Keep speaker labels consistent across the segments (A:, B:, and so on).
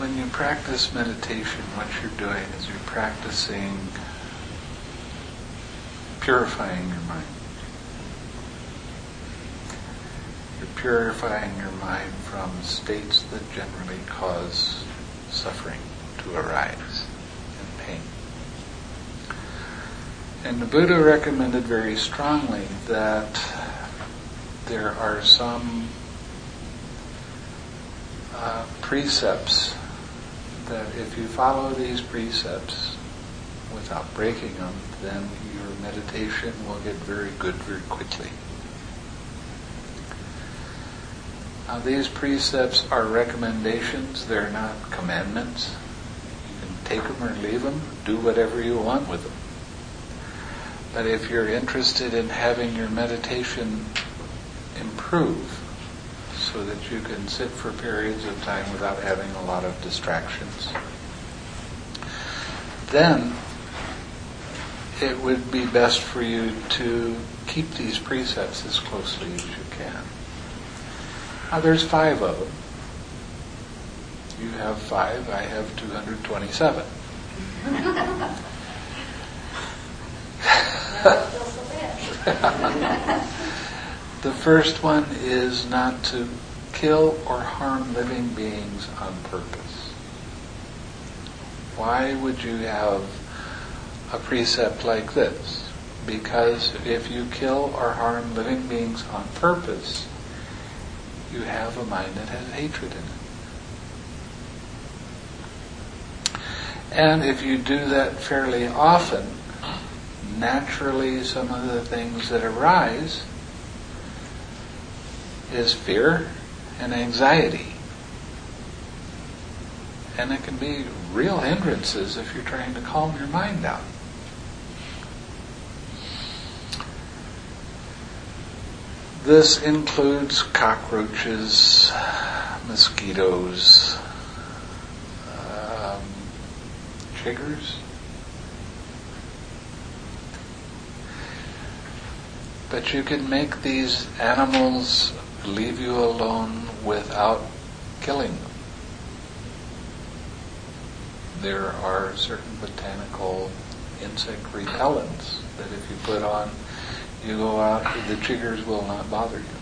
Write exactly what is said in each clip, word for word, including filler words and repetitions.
A: when you practice meditation, what you're doing is you're practicing purifying your mind. You're purifying your mind from states that generally cause suffering to arise and pain. And the Buddha recommended very strongly that there are some uh, precepts that if you follow these precepts without breaking them, then your meditation will get very good very quickly. Now, these precepts are recommendations, they're not commandments. You can take them or leave them, do whatever you want with them. But if you're interested in having your meditation improve so that you can sit for periods of time without having a lot of distractions, then it would be best for you to keep these precepts as closely as you can. Now, there's five of them. You have five, I have two hundred twenty-seven. The first one is not to kill or harm living beings on purpose. Why would you have a precept like this? Because if you kill or harm living beings on purpose, you have a mind that has hatred in it. And if you do that fairly often, naturally some of the things that arise is fear and anxiety. And it can be real hindrances if you're trying to calm your mind down. This includes cockroaches, mosquitoes, um, chiggers. But you can make these animals leave you alone without killing them. There are certain botanical insect repellents that if you put on, you go out, the chiggers will not bother you.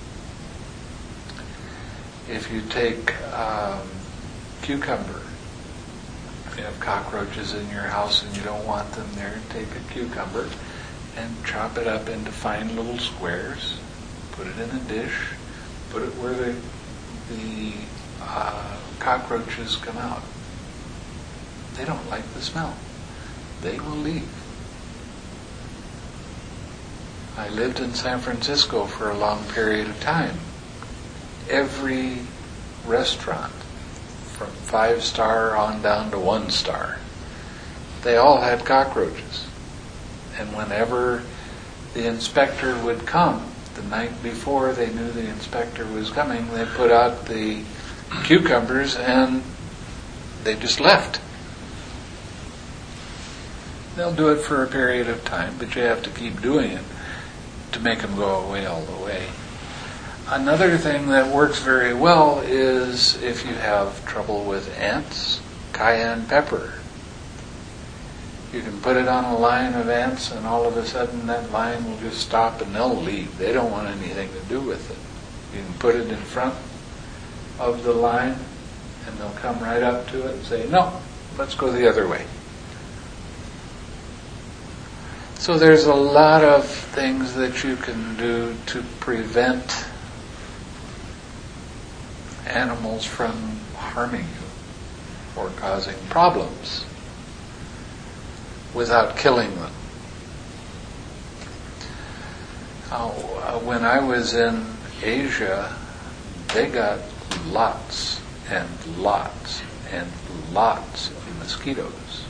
A: If you take um, cucumber, if you have cockroaches in your house and you don't want them there, take a cucumber and chop it up into fine little squares, put it in a dish, put it where the, the uh, cockroaches come out. They don't like the smell. They will leave. I lived in San Francisco for a long period of time. Every restaurant, from five star on down to one star, they all had cockroaches. And whenever the inspector would come, the night before they knew the inspector was coming, they put out the cucumbers and they just left. They'll do it for a period of time, but you have to keep doing it to make them go away all the way. Another thing that works very well is if you have trouble with ants, cayenne pepper. You can put it on a line of ants and all of a sudden that line will just stop and they'll leave. They don't want anything to do with it. You can put it in front of the line and they'll come right up to it and say, no, let's go the other way. So there's a lot of things that you can do to prevent animals from harming you or causing problems without killing them. Now, uh, when I was in Asia, they got lots and lots and lots of mosquitoes.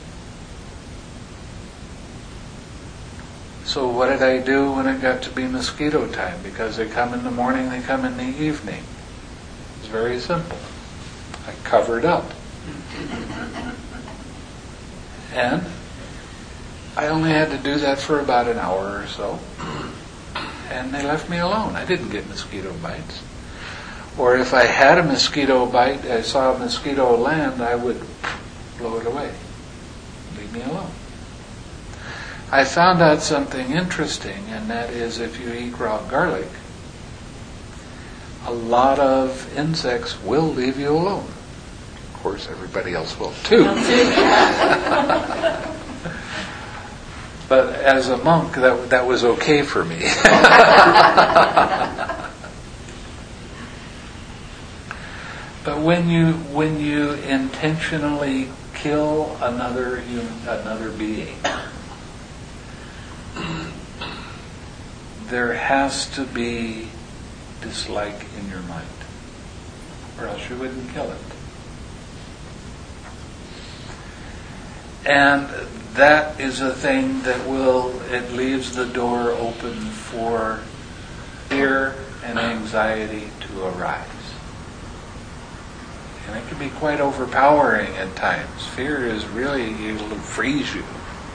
A: So what did I do when it got to be mosquito time? Because they come in the morning, they come in the evening. It's very simple. I covered up. And I only had to do that for about an hour or so. And they left me alone. I didn't get mosquito bites. Or if I had a mosquito bite, I saw a mosquito land, I would blow it away. Leave me alone. I found out something interesting, and that is if you eat raw garlic, a lot of insects will leave you alone. Of course, everybody else will too. But as a monk, that that was okay for me. But when you when you intentionally kill another human, another being, there has to be dislike in your mind, or else you wouldn't kill it. And that is a thing that will, it leaves the door open for fear and anxiety to arise. And it can be quite overpowering at times. Fear is really, it'll freeze you.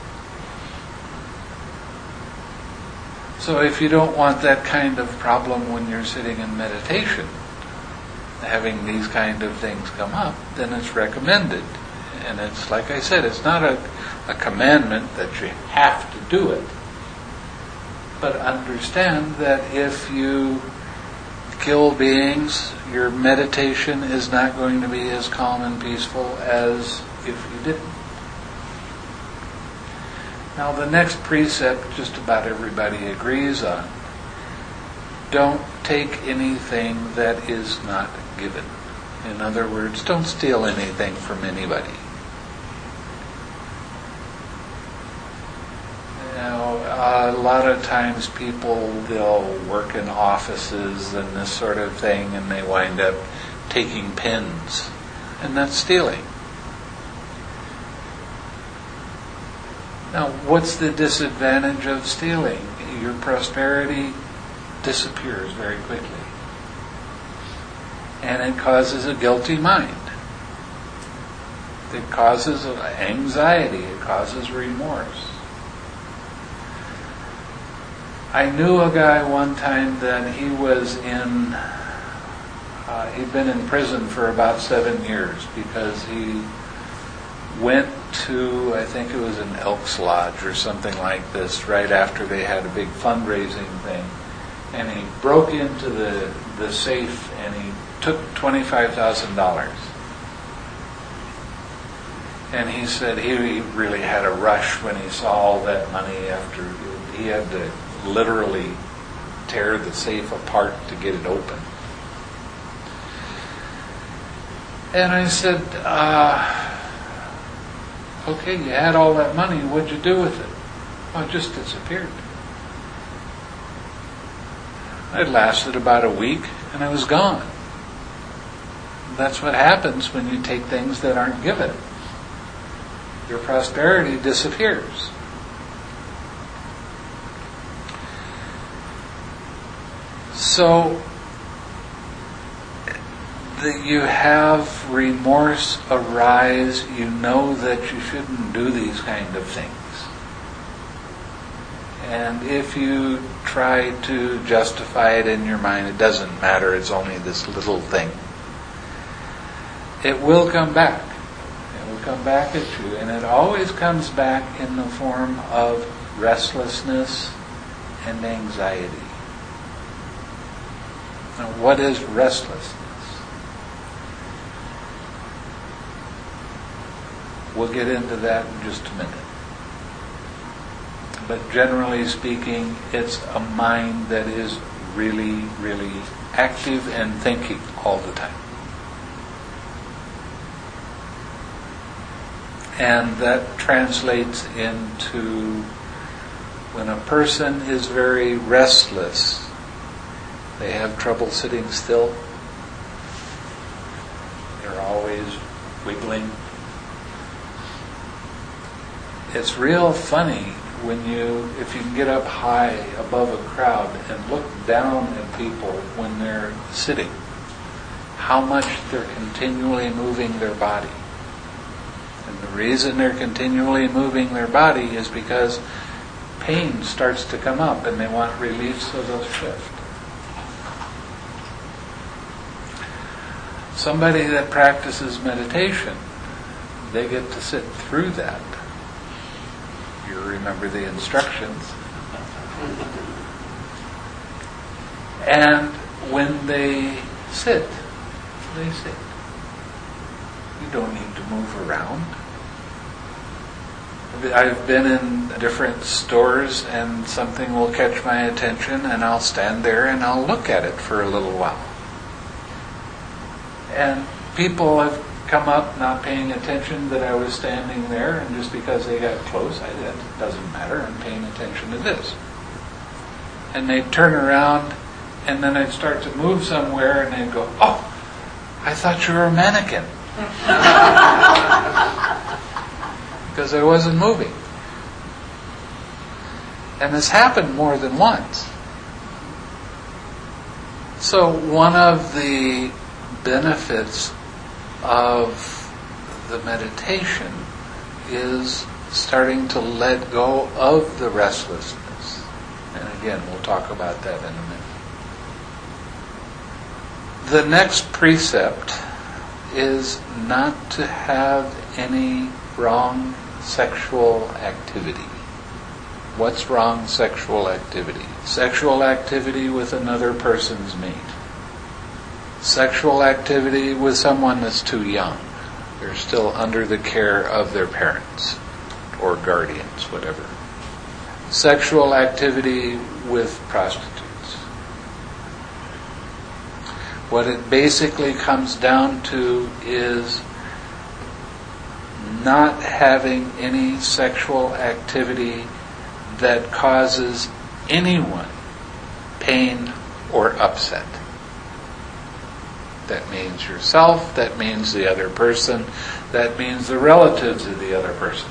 A: So if you don't want that kind of problem when you're sitting in meditation, having these kind of things come up, then it's recommended. And it's, like I said, it's not a, a commandment that you have to do it. But understand that if you kill beings, your meditation is not going to be as calm and peaceful as if you didn't. Now the next precept just about everybody agrees on. Don't take anything that is not given. In other words, don't steal anything from anybody. Now, a lot of times people, they'll work in offices and this sort of thing, and they wind up taking pens, and that's stealing. Now, what's the disadvantage of stealing? Your prosperity disappears very quickly. And it causes a guilty mind. It causes anxiety. It causes remorse. I knew a guy one time that he was in, uh, he'd been in prison for about seven years because he went to, I think it was an Elks Lodge or something like this, right after they had a big fundraising thing. And he broke into the, the safe and he took twenty-five thousand dollars. And he said he really had a rush when he saw all that money after he had to literally tear the safe apart to get it open. And I said, uh, okay, you had all that money, what'd you do with it? Well, it just disappeared. It lasted about a week and it was gone. That's what happens when you take things that aren't given. Your prosperity disappears. So that you have remorse arise, you know that you shouldn't do these kind of things. And if you try to justify it in your mind, it doesn't matter, it's only this little thing. It will come back. It will come back at you. And it always comes back in the form of restlessness and anxiety. Now, what is restlessness? We'll get into that in just a minute. But generally speaking, it's a mind that is really, really active and thinking all the time. And that translates into when a person is very restless, they have trouble sitting still. They're always wiggling. It's real funny when you, if you can get up high above a crowd and look down at people when they're sitting, how much they're continually moving their body. And the reason they're continually moving their body is because pain starts to come up and they want relief, so they'll shift. Somebody that practices meditation, they get to sit through that. You remember the instructions. And when they sit, they sit. You don't need to move around. I've been in different stores and something will catch my attention and I'll stand there and I'll look at it for a little while. And people have come up not paying attention that I was standing there, and just because they got close, I, it doesn't matter, I'm paying attention to this. And they'd turn around and then I'd start to move somewhere and they'd go, oh, I thought you were a mannequin. Because I wasn't moving. And this happened more than once. So one of the benefits of the meditation is starting to let go of the restlessness. And again, we'll talk about that in a minute. The next precept is not to have any wrong sexual activity. What's wrong sexual activity? Sexual activity with another person's mate. Sexual activity with someone that's too young. They're still under the care of their parents or guardians, whatever. Sexual activity with prostitutes. What it basically comes down to is not having any sexual activity that causes anyone pain or upset. That means yourself, that means the other person, that means the relatives of the other person.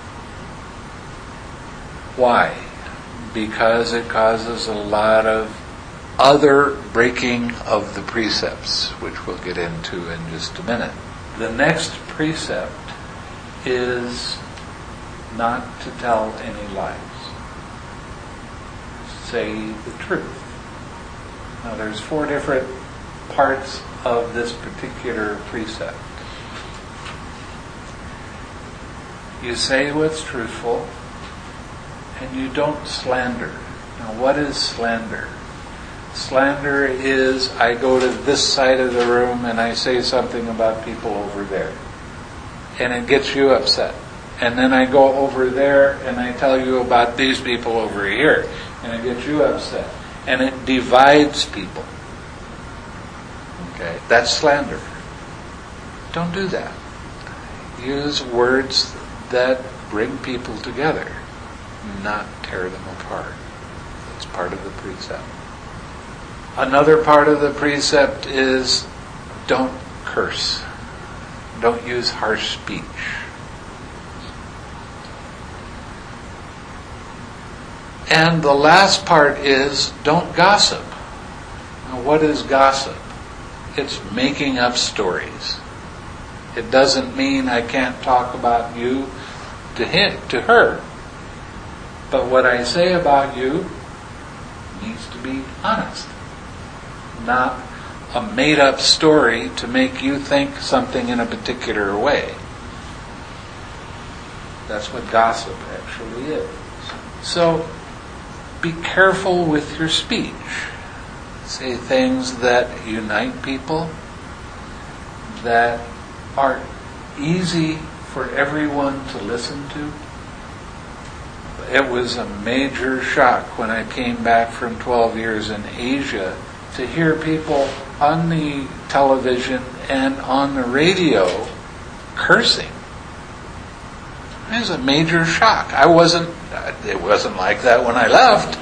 A: Why? Because it causes a lot of other breaking of the precepts, which we'll get into in just a minute. The next precept is not to tell any lies. Say the truth. Now there's four different parts of this particular precept. You say what's truthful, and you don't slander. Now what is slander? Slander is I go to this side of the room and I say something about people over there. And it gets you upset. And then I go over there and I tell you about these people over here. And it gets you upset. And it divides people. Okay, that's slander. Don't do that. Use words that bring people together, not tear them apart. That's part of the precept. Another part of the precept is don't curse. Don't use harsh speech. And the last part is don't gossip. Now, what is gossip? It's making up stories. It doesn't mean I can't talk about you to him, to her. But what I say about you needs to be honest. Not a made-up story to make you think something in a particular way. That's what gossip actually is. So, be careful with your speech. Say things that unite people, that are easy for everyone to listen to. It was a major shock when I came back from twelve years in Asia to hear people on the television and on the radio cursing. It was a major shock. I wasn't, it wasn't like that when I left.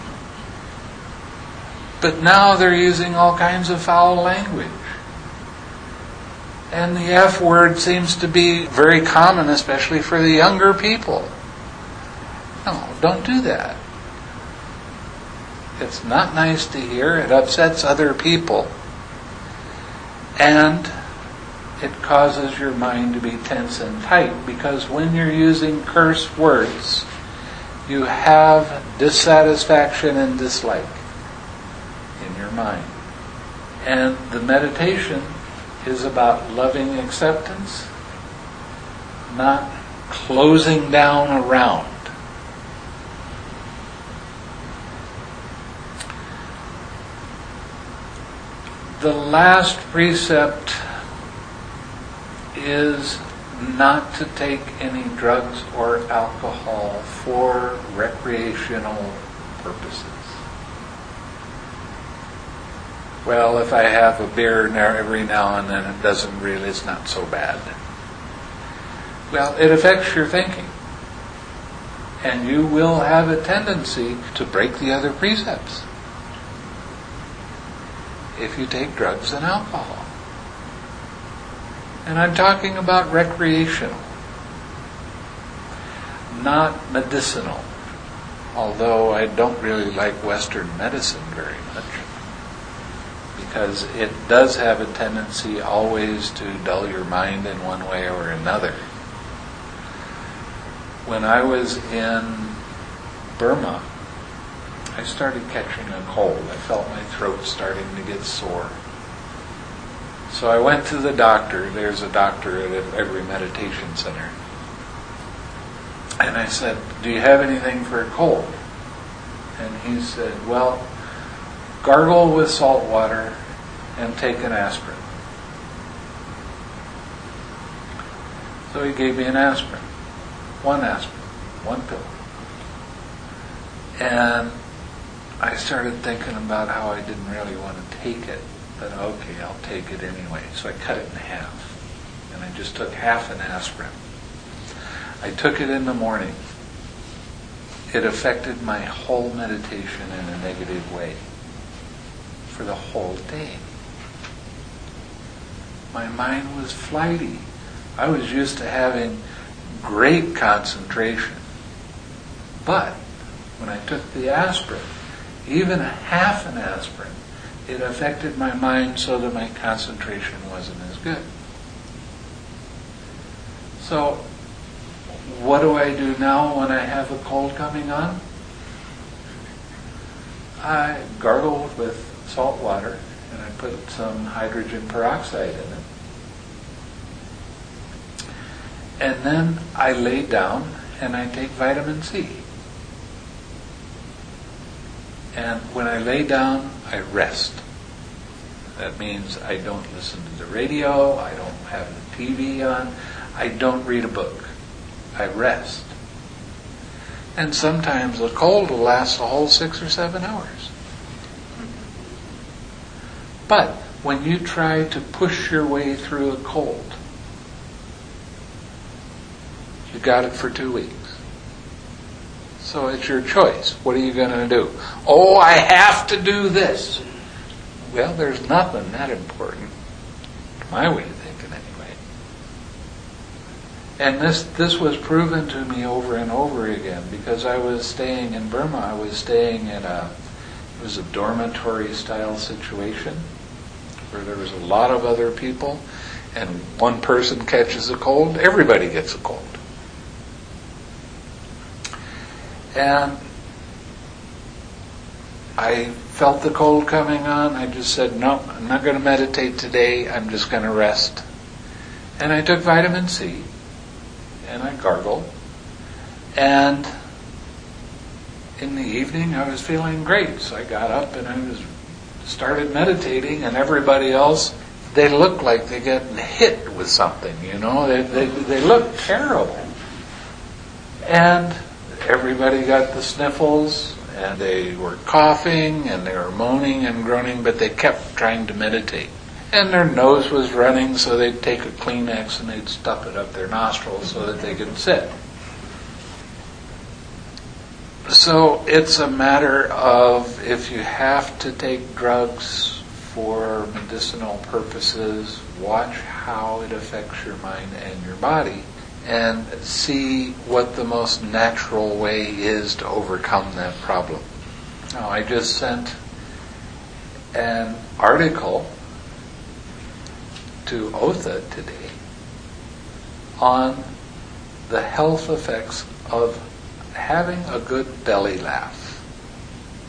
A: But now they're using all kinds of foul language. And the F word seems to be very common, especially for the younger people. No, don't do that. It's not nice to hear. It upsets other people. And it causes your mind to be tense and tight, because when you're using curse words, you have dissatisfaction and dislike in your mind. And the meditation is about loving acceptance, not closing down around. The last precept is not to take any drugs or alcohol for recreational purposes. Well, if I have a beer every now and then, it doesn't really, it's not so bad. Well, it affects your thinking. And you will have a tendency to break the other precepts if you take drugs and alcohol. And I'm talking about recreational, not medicinal, although I don't really like Western medicine very much, because it does have a tendency always to dull your mind in one way or another. When I was in Burma, I started catching a cold. I felt my throat starting to get sore. So I went to the doctor. There's a doctor at every meditation center. And I said, "Do you have anything for a cold?" And he said, "Well, gargle with salt water and take an aspirin." So he gave me an aspirin. One aspirin. One pill. And I started thinking about how I didn't really want to take it. But okay, I'll take it anyway. So I cut it in half. And I just took half an aspirin. I took it in the morning. It affected my whole meditation in a negative way for the whole day. My mind was flighty. I was used to having great concentration. But when I took the aspirin, even a half an aspirin, it affected my mind so that my concentration wasn't as good. So, what do I do now when I have a cold coming on? I gargle with salt water and I put some hydrogen peroxide in it. And then I lay down and I take vitamin C. And when I lay down, I rest. That means I don't listen to the radio, I don't have the T V on, I don't read a book. I rest. And sometimes the cold will last a whole six or seven hours. But when you try to push your way through a cold, you got it for two weeks. So it's your choice. What are you going to do? Oh, I have to do this. Well, there's nothing that important, to my way of thinking anyway. And this this was proven to me over and over again, because I was staying in Burma. I was staying in a, it was a dormitory style situation where there was a lot of other people, and one person catches a cold, everybody gets a cold. And I felt the cold coming on. I just said, no, I'm not going to meditate today. I'm just going to rest. And I took vitamin C. And I gargled. And in the evening, I was feeling great. So I got up and I was started meditating. And everybody else, they looked like they got hit with something, you know. They, they, they looked terrible. And everybody got the sniffles. And they were coughing, and they were moaning and groaning, but they kept trying to meditate. And their nose was running, so they'd take a Kleenex and they'd stuff it up their nostrils so that they could sit. So it's a matter of, if you have to take drugs for medicinal purposes, watch how it affects your mind and your body, and see what the most natural way is to overcome that problem. Now, I just sent an article to Otha today on the health effects of having a good belly laugh.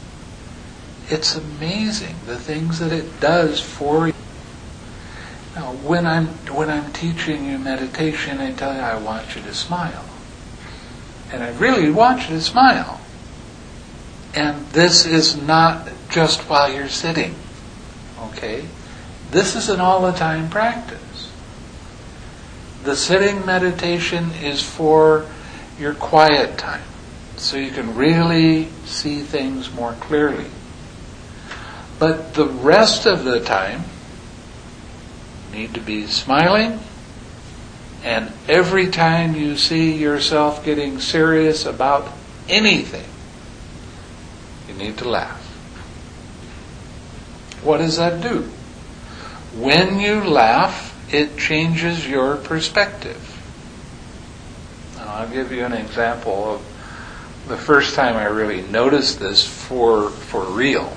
A: It's amazing the things that it does for you. Now, when I'm when I'm teaching you meditation, I tell you I want you to smile. And I really want you to smile. And this is not just while you're sitting. Okay? This is an all-the-time practice. The sitting meditation is for your quiet time, so you can really see things more clearly. But the rest of the time, you need to be smiling, and every time you see yourself getting serious about anything, you need to laugh. What does that do? When you laugh, it changes your perspective. Now, I'll give you an example of the first time I really noticed this for for real.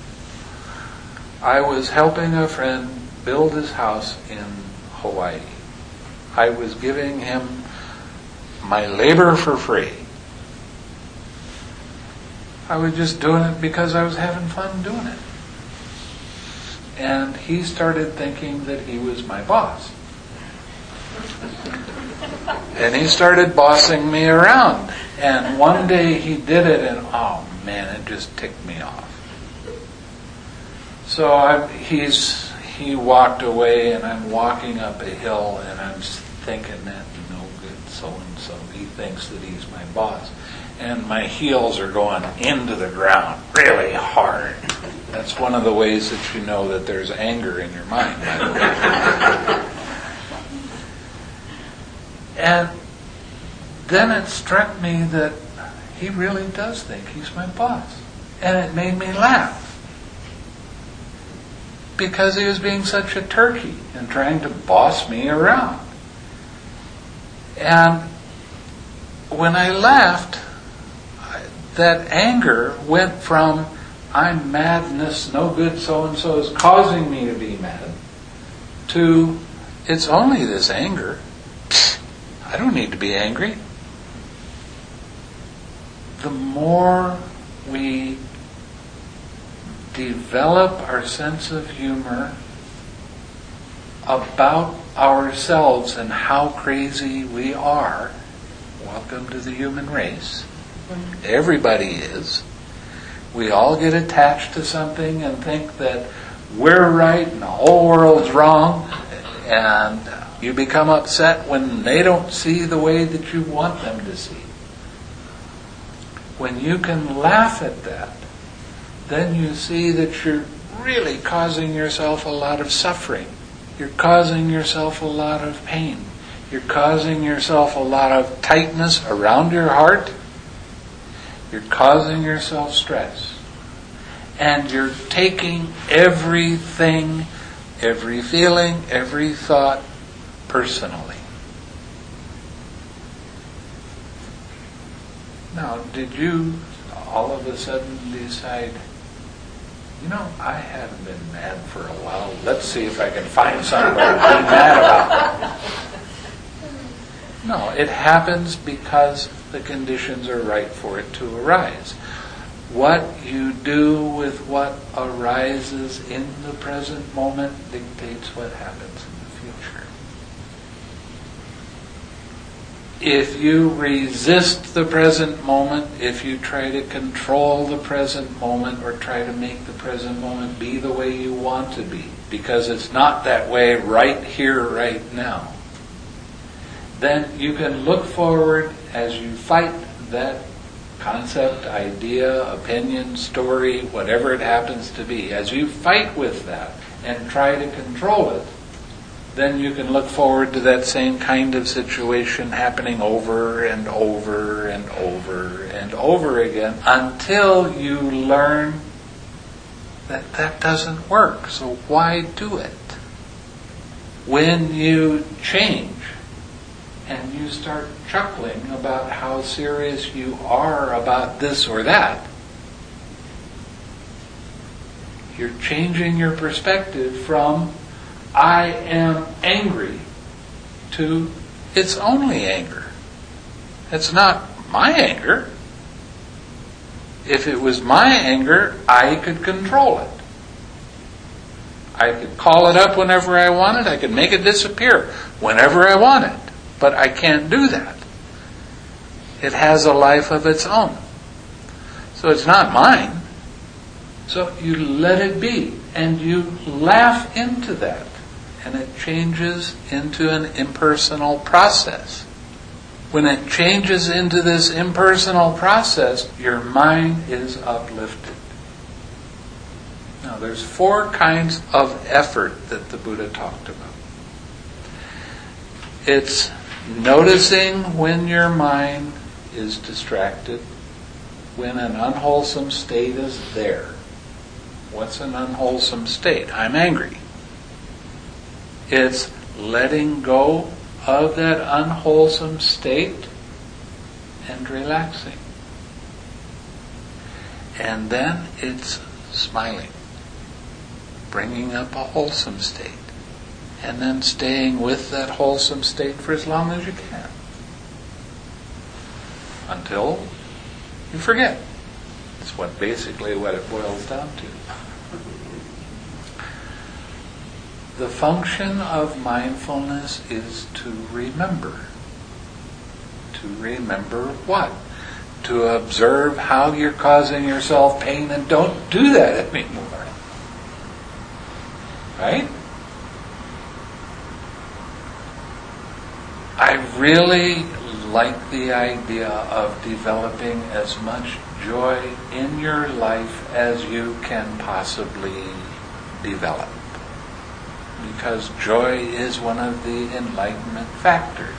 A: I was helping a friend build his house in Hawaii. I was giving him my labor for free. I was just doing it because I was having fun doing it. And he started thinking that he was my boss. And he started bossing me around. And one day he did it, and oh man, it just ticked me off. So I, he's he walked away, and I'm walking up a hill, and I'm thinking that no good so-and-so, he thinks that he's my boss. And my heels are going into the ground really hard. That's one of the ways that you know that there's anger in your mind, by the way. And then it struck me that he really does think he's my boss. And it made me laugh. Because he was being such a turkey and trying to boss me around. And when I laughed, that anger went from, I'm madness, no good so-and-so is causing me to be mad, to, it's only this anger. I don't need to be angry. The more we develop our sense of humor about ourselves and how crazy we are, welcome to the human race. Everybody is. We all get attached to something and think that we're right and the whole world's wrong, and you become upset when they don't see the way that you want them to see. When you can laugh at that, then you see that you're really causing yourself a lot of suffering. You're causing yourself a lot of pain. You're causing yourself a lot of tightness around your heart. You're causing yourself stress. And you're taking everything, every feeling, every thought personally. Now, did you all of a sudden decide, you know, I haven't been mad for a while. Let's see if I can find something to be mad about. No, it happens because the conditions are right for it to arise. What you do with what arises in the present moment dictates what happens in the future. If you resist the present moment, if you try to control the present moment or try to make the present moment be the way you want to be, because it's not that way right here, right now, then you can look forward as you fight that concept, idea, opinion, story, whatever it happens to be. As you fight with that and try to control it, then you can look forward to that same kind of situation happening over and over and over and over again until you learn that that doesn't work. So why do it? When you change and you start chuckling about how serious you are about this or that, you're changing your perspective from I am angry to it's only anger. It's not my anger. If it was my anger, I could control it. I could call it up whenever I wanted. I could make it disappear whenever I wanted. But I can't do that. It has a life of its own. So it's not mine. So you let it be. And you laugh into that. And it changes into an impersonal process. When it changes into this impersonal process, your mind is uplifted. Now, there's four kinds of effort that the Buddha talked about. It's noticing when your mind is distracted, when an unwholesome state is there. What's an unwholesome state? I'm angry. It's letting go of that unwholesome state and relaxing. And then it's smiling, bringing up a wholesome state, and then staying with that wholesome state for as long as you can, until you forget. It's what basically what it boils down to. The function of mindfulness is to remember. To remember what? To observe how you're causing yourself pain, and don't do that anymore. Right? I really like the idea of developing as much joy in your life as you can possibly develop. Because joy is one of the enlightenment factors.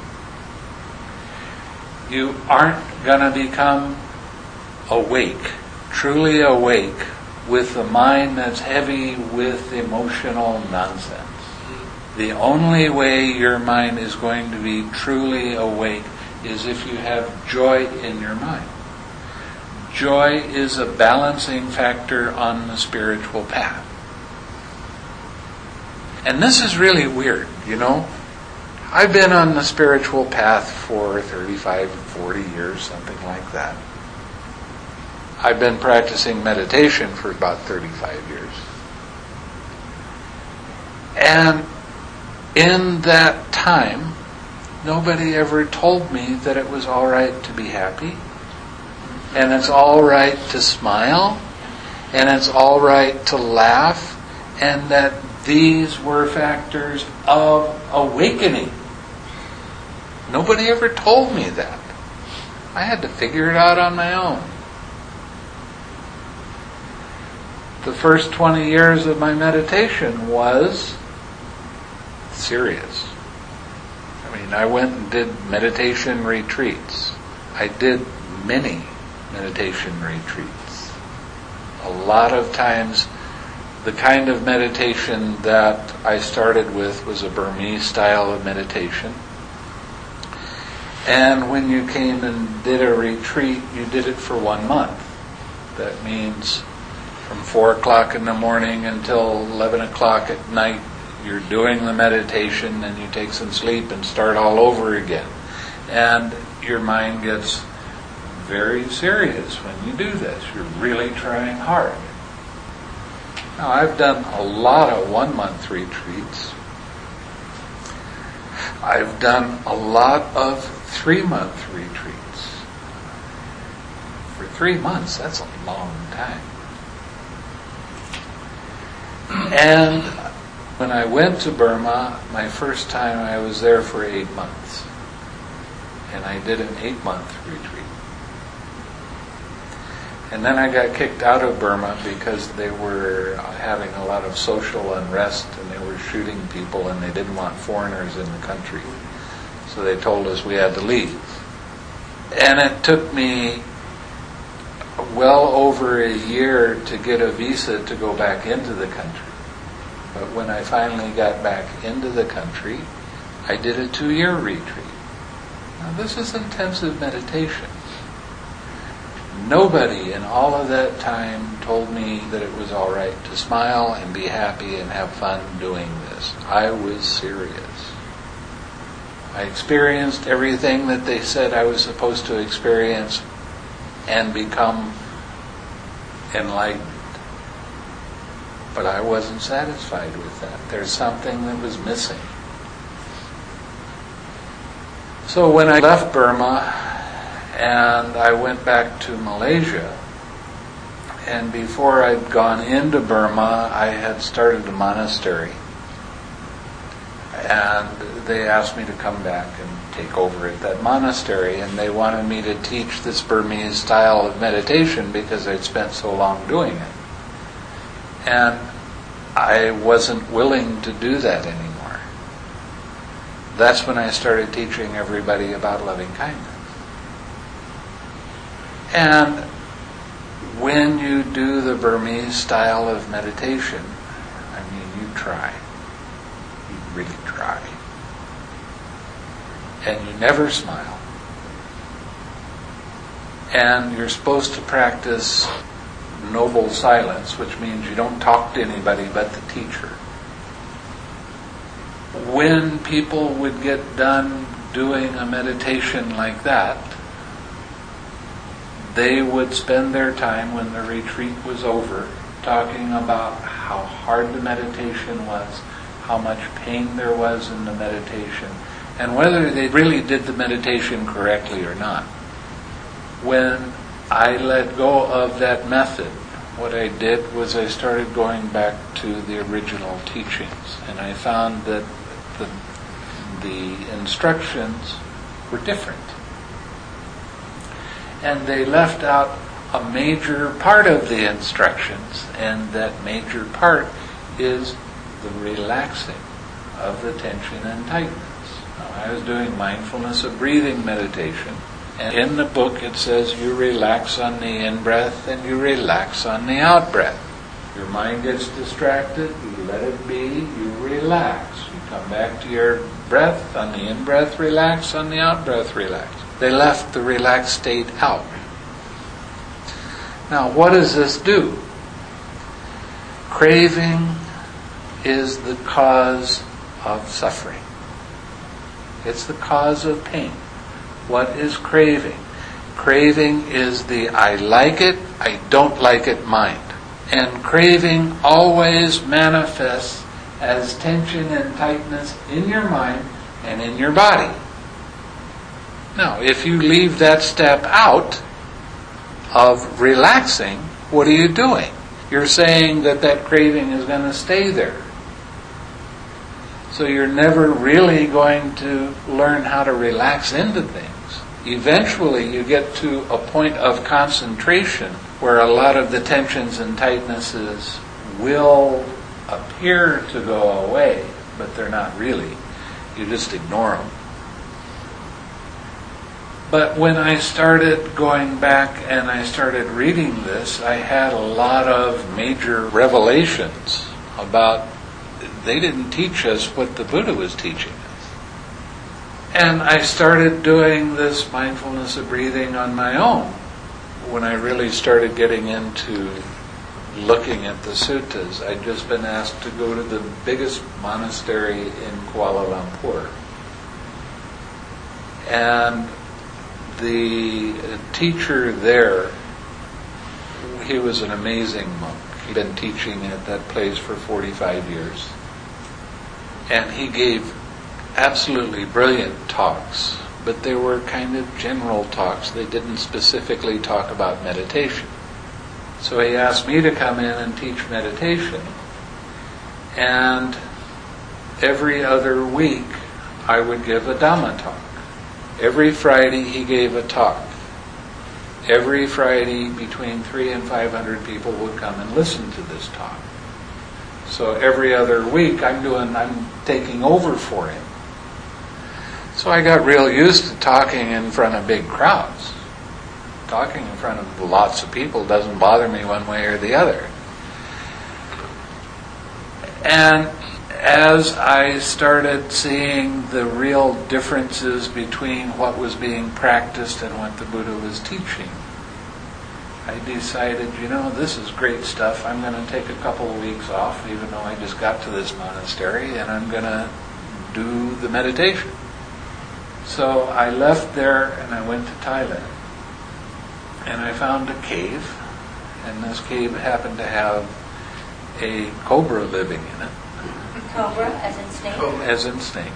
A: You aren't going to become awake, truly awake, with a mind that's heavy with emotional nonsense. The only way your mind is going to be truly awake is if you have joy in your mind. Joy is a balancing factor on the spiritual path. And this is really weird, you know. I've been on the spiritual path for thirty-five, forty years, something like that. I've been practicing meditation for about thirty-five years. And in that time, nobody ever told me that it was all right to be happy, and it's all right to smile, and it's all right to laugh, and that these were factors of awakening. Nobody ever told me that. I had to figure it out on my own. The first twenty years of my meditation was serious. I mean, I went and did meditation retreats. I did many meditation retreats. A lot of times, the kind of meditation that I started with was a Burmese style of meditation. And when you came and did a retreat, you did it for one month. That means from four o'clock in the morning until eleven o'clock at night, you're doing the meditation, and you take some sleep and start all over again. And your mind gets very serious when you do this. You're really trying hard. Now, I've done a lot of one-month retreats. I've done a lot of three-month retreats. For three months, that's a long time. And when I went to Burma, my first time I was there for eight months. And I did an eight-month retreat. And then I got kicked out of Burma because they were having a lot of social unrest, and they were shooting people, and they didn't want foreigners in the country. So they told us we had to leave. And it took me well over a year to get a visa to go back into the country. But when I finally got back into the country, I did a two-year retreat. Now, this is intensive meditation. Nobody in all of that time told me that it was all right to smile and be happy and have fun doing this. I was serious. I experienced everything that they said I was supposed to experience and become enlightened. But I wasn't satisfied with that. There's something that was missing. So when I left Burma and I went back to Malaysia, and before I'd gone into Burma, I had started a monastery. And they asked me to come back and take over at that monastery, and they wanted me to teach this Burmese style of meditation because I'd spent so long doing it. And I wasn't willing to do that anymore. That's when I started teaching everybody about loving kindness. And when you do the Burmese style of meditation, I mean, you try. You really try. And you never smile. And you're supposed to practice noble silence, which means you don't talk to anybody but the teacher. When people would get done doing a meditation like that, they would spend their time when the retreat was over talking about how hard the meditation was, how much pain there was in the meditation, and whether they really did the meditation correctly or not. When I let go of that method, what I did was I started going back to the original teachings, and I found that the, the instructions were different. And they left out a major part of the instructions, and that major part is the relaxing of the tension and tightness. Now, I was doing mindfulness of breathing meditation, and in the book it says you relax on the in-breath and you relax on the out-breath. Your mind gets distracted, you let it be, you relax. You come back to your breath, on the in-breath relax, on the out-breath relax. They left the relaxed state out. Now, what does this do? Craving is the cause of suffering. It's the cause of pain. What is craving? Craving is the I like it, I don't like it mind. And craving always manifests as tension and tightness in your mind and in your body. Now, if you leave that step out of relaxing, what are you doing? You're saying that that craving is going to stay there. So you're never really going to learn how to relax into things. Eventually you get to a point of concentration where a lot of the tensions and tightnesses will appear to go away, but they're not really. You just ignore them. But when I started going back and I started reading this, I had a lot of major revelations about they didn't teach us what the Buddha was teaching us. And I started doing this mindfulness of breathing on my own when I really started getting into looking at the suttas. I'd just been asked to go to the biggest monastery in Kuala Lumpur. And the teacher there, he was an amazing monk. He'd been teaching at that place for forty-five years. And he gave absolutely brilliant talks, but they were kind of general talks. They didn't specifically talk about meditation. So he asked me to come in and teach meditation. And every other week I would give a Dhamma talk. Every Friday he gave a talk. Every Friday between three and five hundred people would come and listen to this talk. So every other week I'm doing, I'm taking over for him. So I got real used to talking in front of big crowds. Talking in front of lots of people doesn't bother me one way or the other. And as I started seeing the real differences between what was being practiced and what the Buddha was teaching, I decided, you know, this is great stuff. I'm going to take a couple of weeks off, even though I just got to this monastery, and I'm going to do the meditation. So I left there and I went to Thailand. And I found a cave, and this cave happened to have a cobra living in it.
B: Cobra, as in snake?
A: As in snake.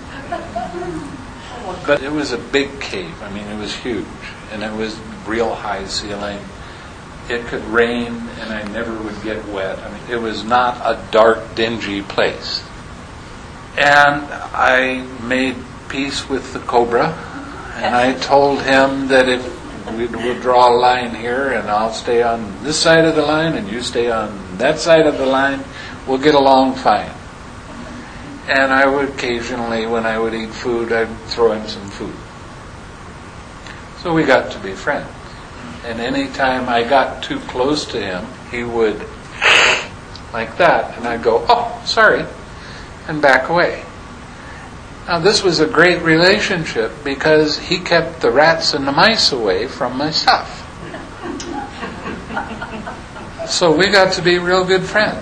A: But it was a big cave. I mean, it was huge. And it was real high ceiling. It could rain and I never would get wet. I mean, it was not a dark, dingy place. And I made peace with the cobra. And I told him that if we would draw a line here and I'll stay on this side of the line and you stay on that side of the line, we'll get along fine. And I would occasionally, when I would eat food, I'd throw him some food. So we got to be friends. And any time I got too close to him, he would, like that, and I'd go, oh, sorry, and back away. Now this was a great relationship because he kept the rats and the mice away from my stuff. So we got to be real good friends.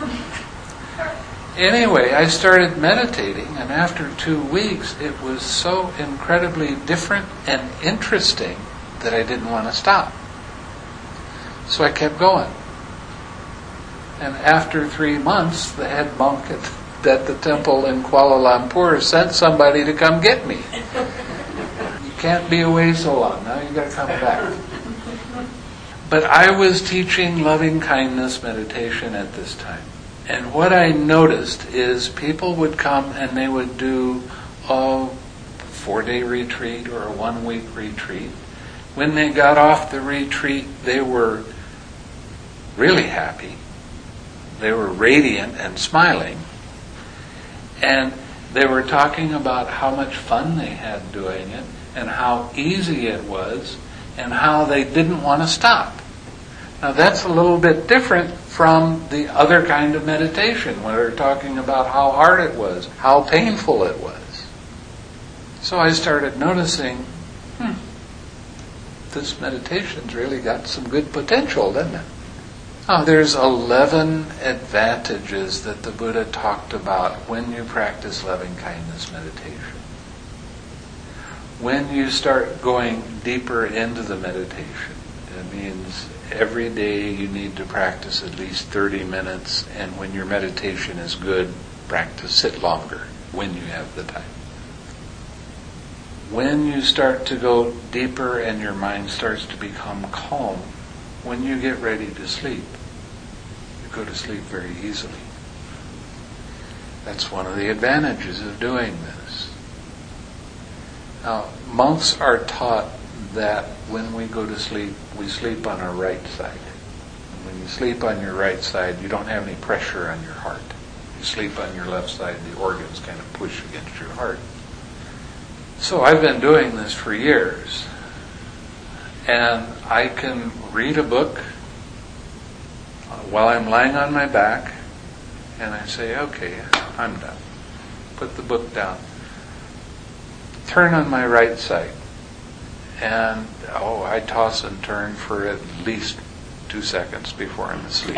A: Anyway, I started meditating, and after two weeks, it was so incredibly different and interesting that I didn't want to stop. So I kept going. And after three months, the head monk at, at the temple in Kuala Lumpur sent somebody to come get me. You can't be away so long. Now you've got to come back. But I was teaching loving kindness meditation at this time. And what I noticed is people would come and they would do a four-day retreat or a one-week retreat. When they got off the retreat, they were really happy. They were radiant and smiling. And they were talking about how much fun they had doing it and how easy it was and how they didn't want to stop. Now that's a little bit different from the other kind of meditation where they're talking about how hard it was, how painful it was. So I started noticing, hmm, this meditation's really got some good potential, doesn't it? Oh, there's eleven advantages that the Buddha talked about when you practice loving kindness meditation. When you start going deeper into the meditation, it means every day you need to practice at least thirty minutes, and when your meditation is good, practice it longer when you have the time. When you start to go deeper and your mind starts to become calm, when you get ready to sleep, you go to sleep very easily. That's one of the advantages of doing this. Now, monks are taught that when we go to sleep, we sleep on our right side. And when you sleep on your right side, you don't have any pressure on your heart. You sleep on your left side, the organs kind of push against your heart. So I've been doing this for years. And I can read a book while I'm lying on my back, and I say, okay, I'm done. Put the book down. Turn on my right side. And, oh, I toss and turn for at least two seconds before I'm asleep.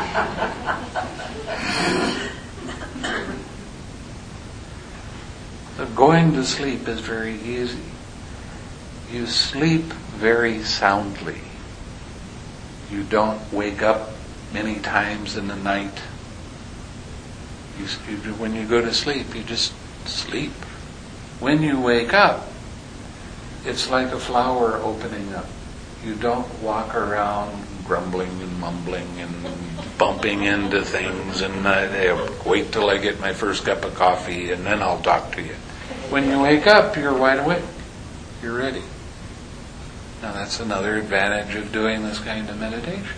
A: So going to sleep is very easy. You sleep very soundly. You don't wake up many times in the night. You, you, when you go to sleep, you just sleep. When you wake up, it's like a flower opening up. You don't walk around grumbling and mumbling and bumping into things and uh, wait till I get my first cup of coffee and then I'll talk to you. When you wake up, you're wide awake. You're ready. Now that's another advantage of doing this kind of meditation.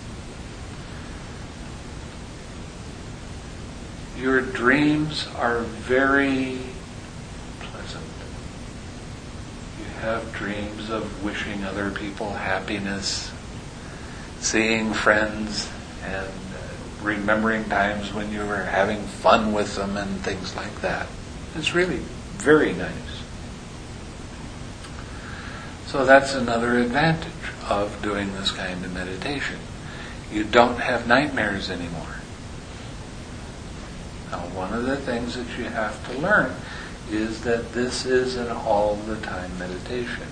A: Your dreams are very pleasant. You have dreams of wishing other people happiness, seeing friends, and remembering times when you were having fun with them and things like that. It's really very nice. So that's another advantage of doing this kind of meditation. You don't have nightmares anymore. Now, one of the things that you have to learn is that this is an all-the-time meditation.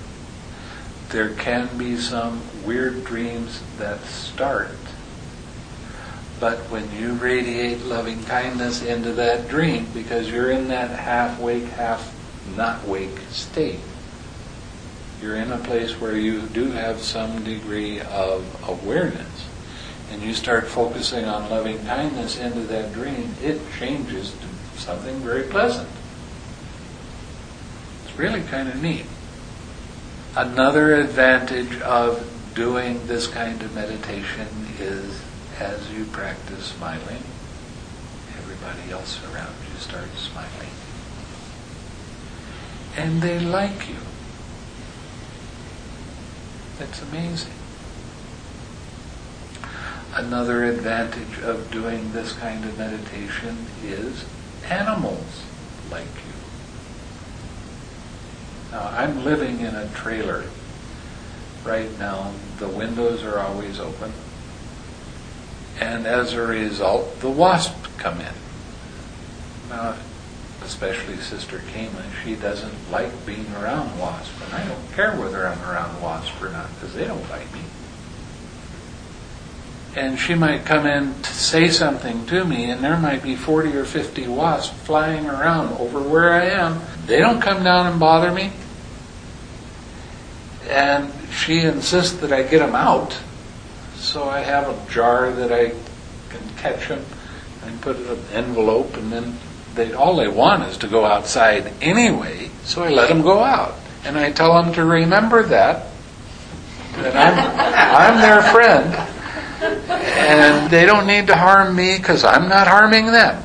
A: There can be some weird dreams that start, But when you radiate loving kindness into that dream, because you're in that half-wake, half-not-wake state, you're in a place where you do have some degree of awareness, and you start focusing on loving kindness into that dream, it changes to something very pleasant. It's really kind of neat. Another advantage of doing this kind of meditation is, as you practice smiling, everybody else around you starts smiling. And they like you. It's amazing. Another advantage of doing this kind of meditation is animals like you. Now, I'm living in a trailer right now. The windows are always open. And as a result, the wasps come in. Now, especially Sister Kama, she doesn't like being around wasps. And I don't care whether I'm around wasps or not, because they don't bite me. And she might come in to say something to me, and there might be forty or fifty wasps flying around over where I am. They don't come down and bother me. And she insists that I get them out. So I have a jar that I can catch them and put it in an envelope, and then they all they want is to go outside anyway, so I let them go out. And I tell them to remember that, that I'm, I'm their friend, and they don't need to harm me because I'm not harming them.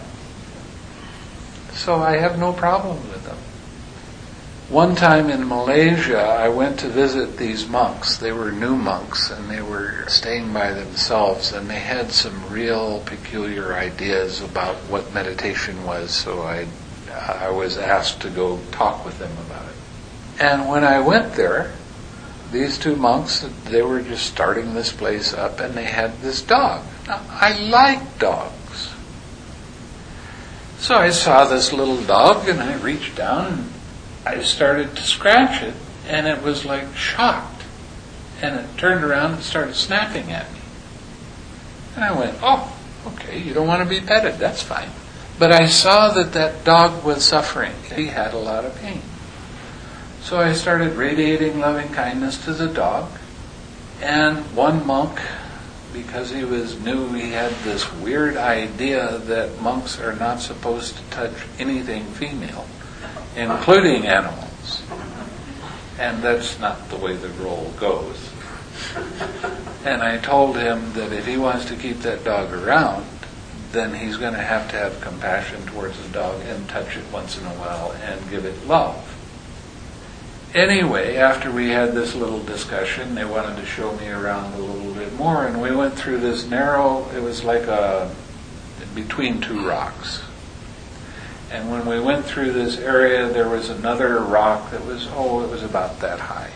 A: So I have no problem with them. One time in Malaysia, I went to visit these monks. They were new monks, and they were staying by themselves, and they had some real peculiar ideas about what meditation was, so I, I was asked to go talk with them about it. And when I went there, these two monks, they were just starting this place up, and they had this dog. Now, I like dogs. So I saw this little dog, and I reached down, and I started to scratch it, and it was like shocked. And it turned around and started snapping at me. And I went, oh, okay, you don't want to be petted, that's fine. But I saw that that dog was suffering. He had a lot of pain. So I started radiating loving kindness to the dog. And one monk, because he was new, he had this weird idea that monks are not supposed to touch anything female, including animals. And that's not the way the role goes. And I told him that if he wants to keep that dog around, then he's going to have to have compassion towards the dog and touch it once in a while and give it love. Anyway, after we had this little discussion, they wanted to show me around a little bit more, and we went through this narrow, it was like a, between two rocks. And when we went through this area, there was another rock that was, oh, it was about that high.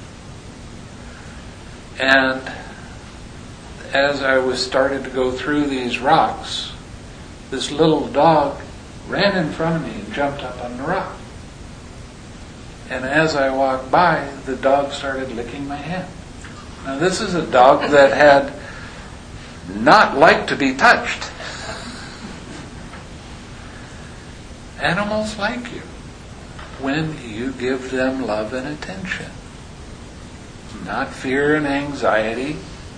A: And as I was started to go through these rocks, this little dog ran in front of me and jumped up on the rock. And as I walked by, the dog started licking my hand. Now this is a dog that had not liked to be touched. Animals like you when you give them love and attention, not fear and anxiety.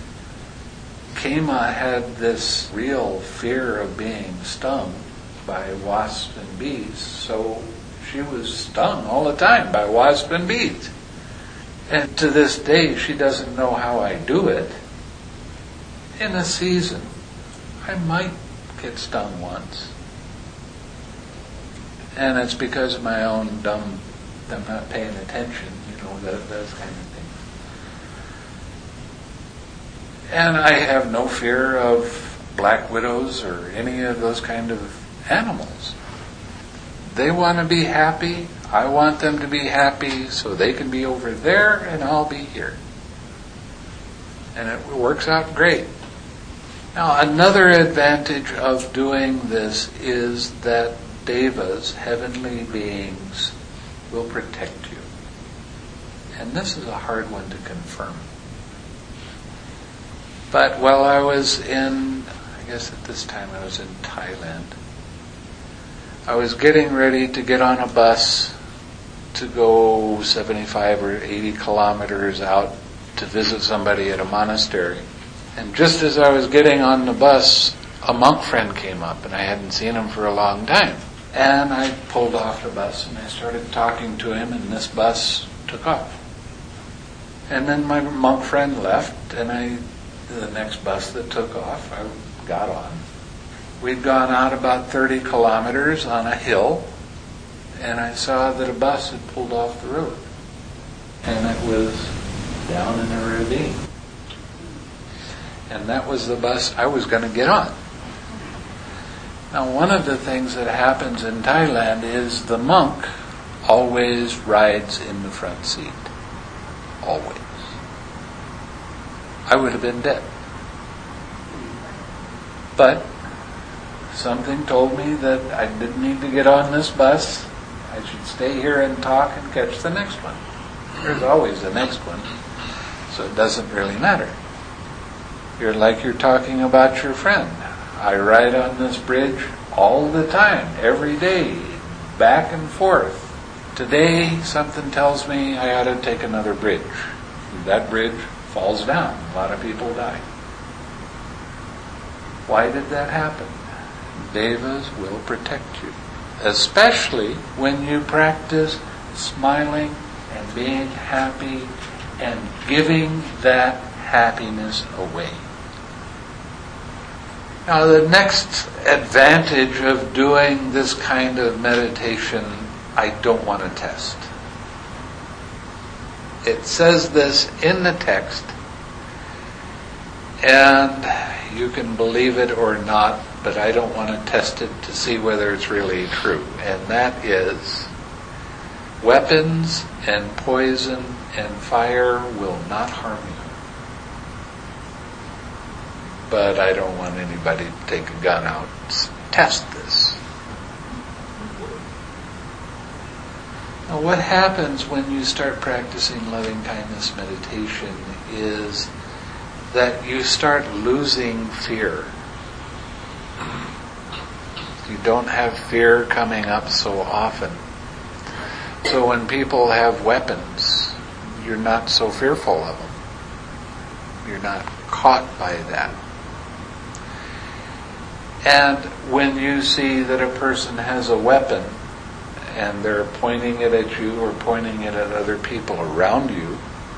A: Kama had this real fear of being stung by wasps and bees, so she was stung all the time by wasps and bees. And to this day, she doesn't know how I do it. In a season, I might get stung once. And it's because of my own dumb, I'm not paying attention, you know, that, those kind of things. And I have no fear of black widows or any of those kind of animals. They want to be happy. I want them to be happy so they can be over there and I'll be here. And it works out great. Now, another advantage of doing this is that devas, heavenly beings, will protect you. And this is a hard one to confirm. But while I was in, I guess at this time I was in Thailand. I was getting ready to get on a bus to go seventy-five or eighty kilometers out to visit somebody at a monastery. And just as I was getting on the bus, a monk friend came up, and I hadn't seen him for a long time. And I pulled off the bus, and I started talking to him, and this bus took off. And then my monk friend left, and I, the next bus that took off, I got on. We'd gone out about thirty kilometers on a hill, and I saw that a bus had pulled off the road. And it was down in a ravine. And that was the bus I was going to get on. Now, one of the things that happens in Thailand is the monk always rides in the front seat. Always. I would have been dead. But something told me that I didn't need to get on this bus. I should stay here and talk and catch the next one. There's always the next one, so it doesn't really matter. You're like you're talking about your friend. I ride on this bridge all the time, every day, back and forth. Today, something tells me I ought to take another bridge. That bridge falls down. A lot of people die. Why did that happen? Devas will protect you, especially when you practice smiling and being happy and giving that happiness away. Now, the next advantage of doing this kind of meditation, I don't want to test. It says this in the text, and you can believe it or not, but I don't want to test it to see whether it's really true. And that is, weapons and poison and fire will not harm you. But I don't want anybody to take a gun out and test this. Now, what happens when you start practicing loving-kindness meditation is that you start losing fear. You don't have fear coming up so often. So when people have weapons, you're not so fearful of them. You're not caught by that. And when you see that a person has a weapon and they're pointing it at you or pointing it at other people around you,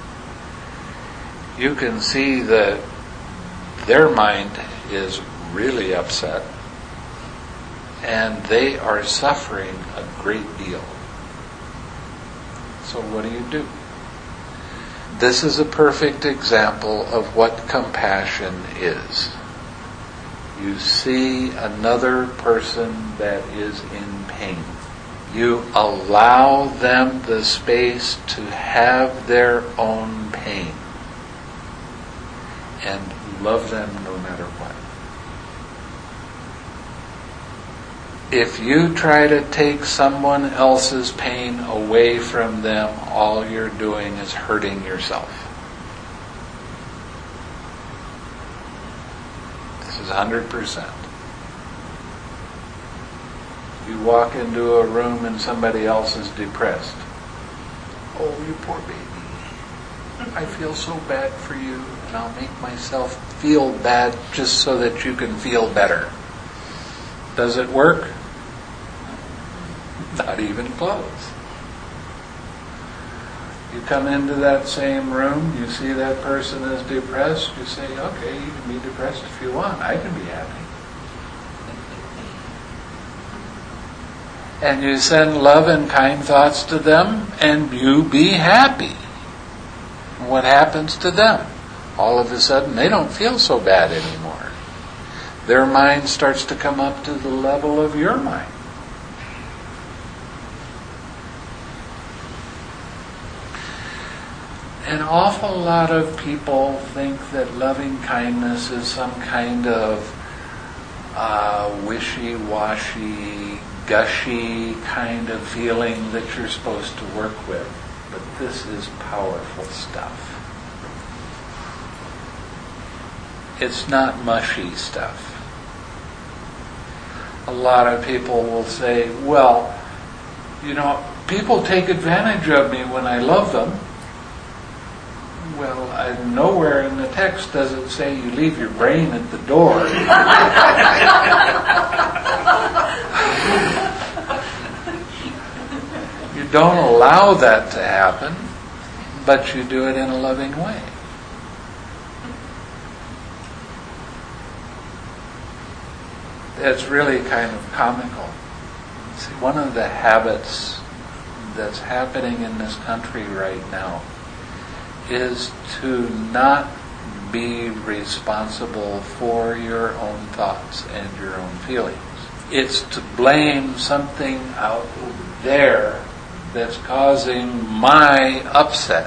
A: you can see that their mind is really upset and they are suffering a great deal. So what do you do? This is a perfect example of what compassion is. You see another person that is in pain. You allow them the space to have their own pain and love them no matter what. If you try to take someone else's pain away from them, all you're doing is hurting yourself. This is one hundred percent. You walk into a room and somebody else is depressed. Oh, you poor baby. I feel so bad for you, and I'll make myself feel bad just so that you can feel better. Does it work? Not even close. You come into that same room, you see that person is depressed, you say, okay, you can be depressed if you want, I can be happy. And you send love and kind thoughts to them, and you be happy. And what happens to them? All of a sudden, they don't feel so bad anymore. Their mind starts to come up to the level of your mind. An awful lot of people think that loving kindness is some kind of uh, wishy-washy, gushy kind of feeling that you're supposed to work with. But this is powerful stuff. It's not mushy stuff. a lot of people will say, well, you know, people take advantage of me when I love them. Well, I, nowhere in the text does it say you leave your brain at the door. You don't allow that to happen, but you do it in a loving way. It's really kind of comical. See, one of the habits that's happening in this country right now is to not be responsible for your own thoughts and your own feelings. It's to blame something out there that's causing my upset.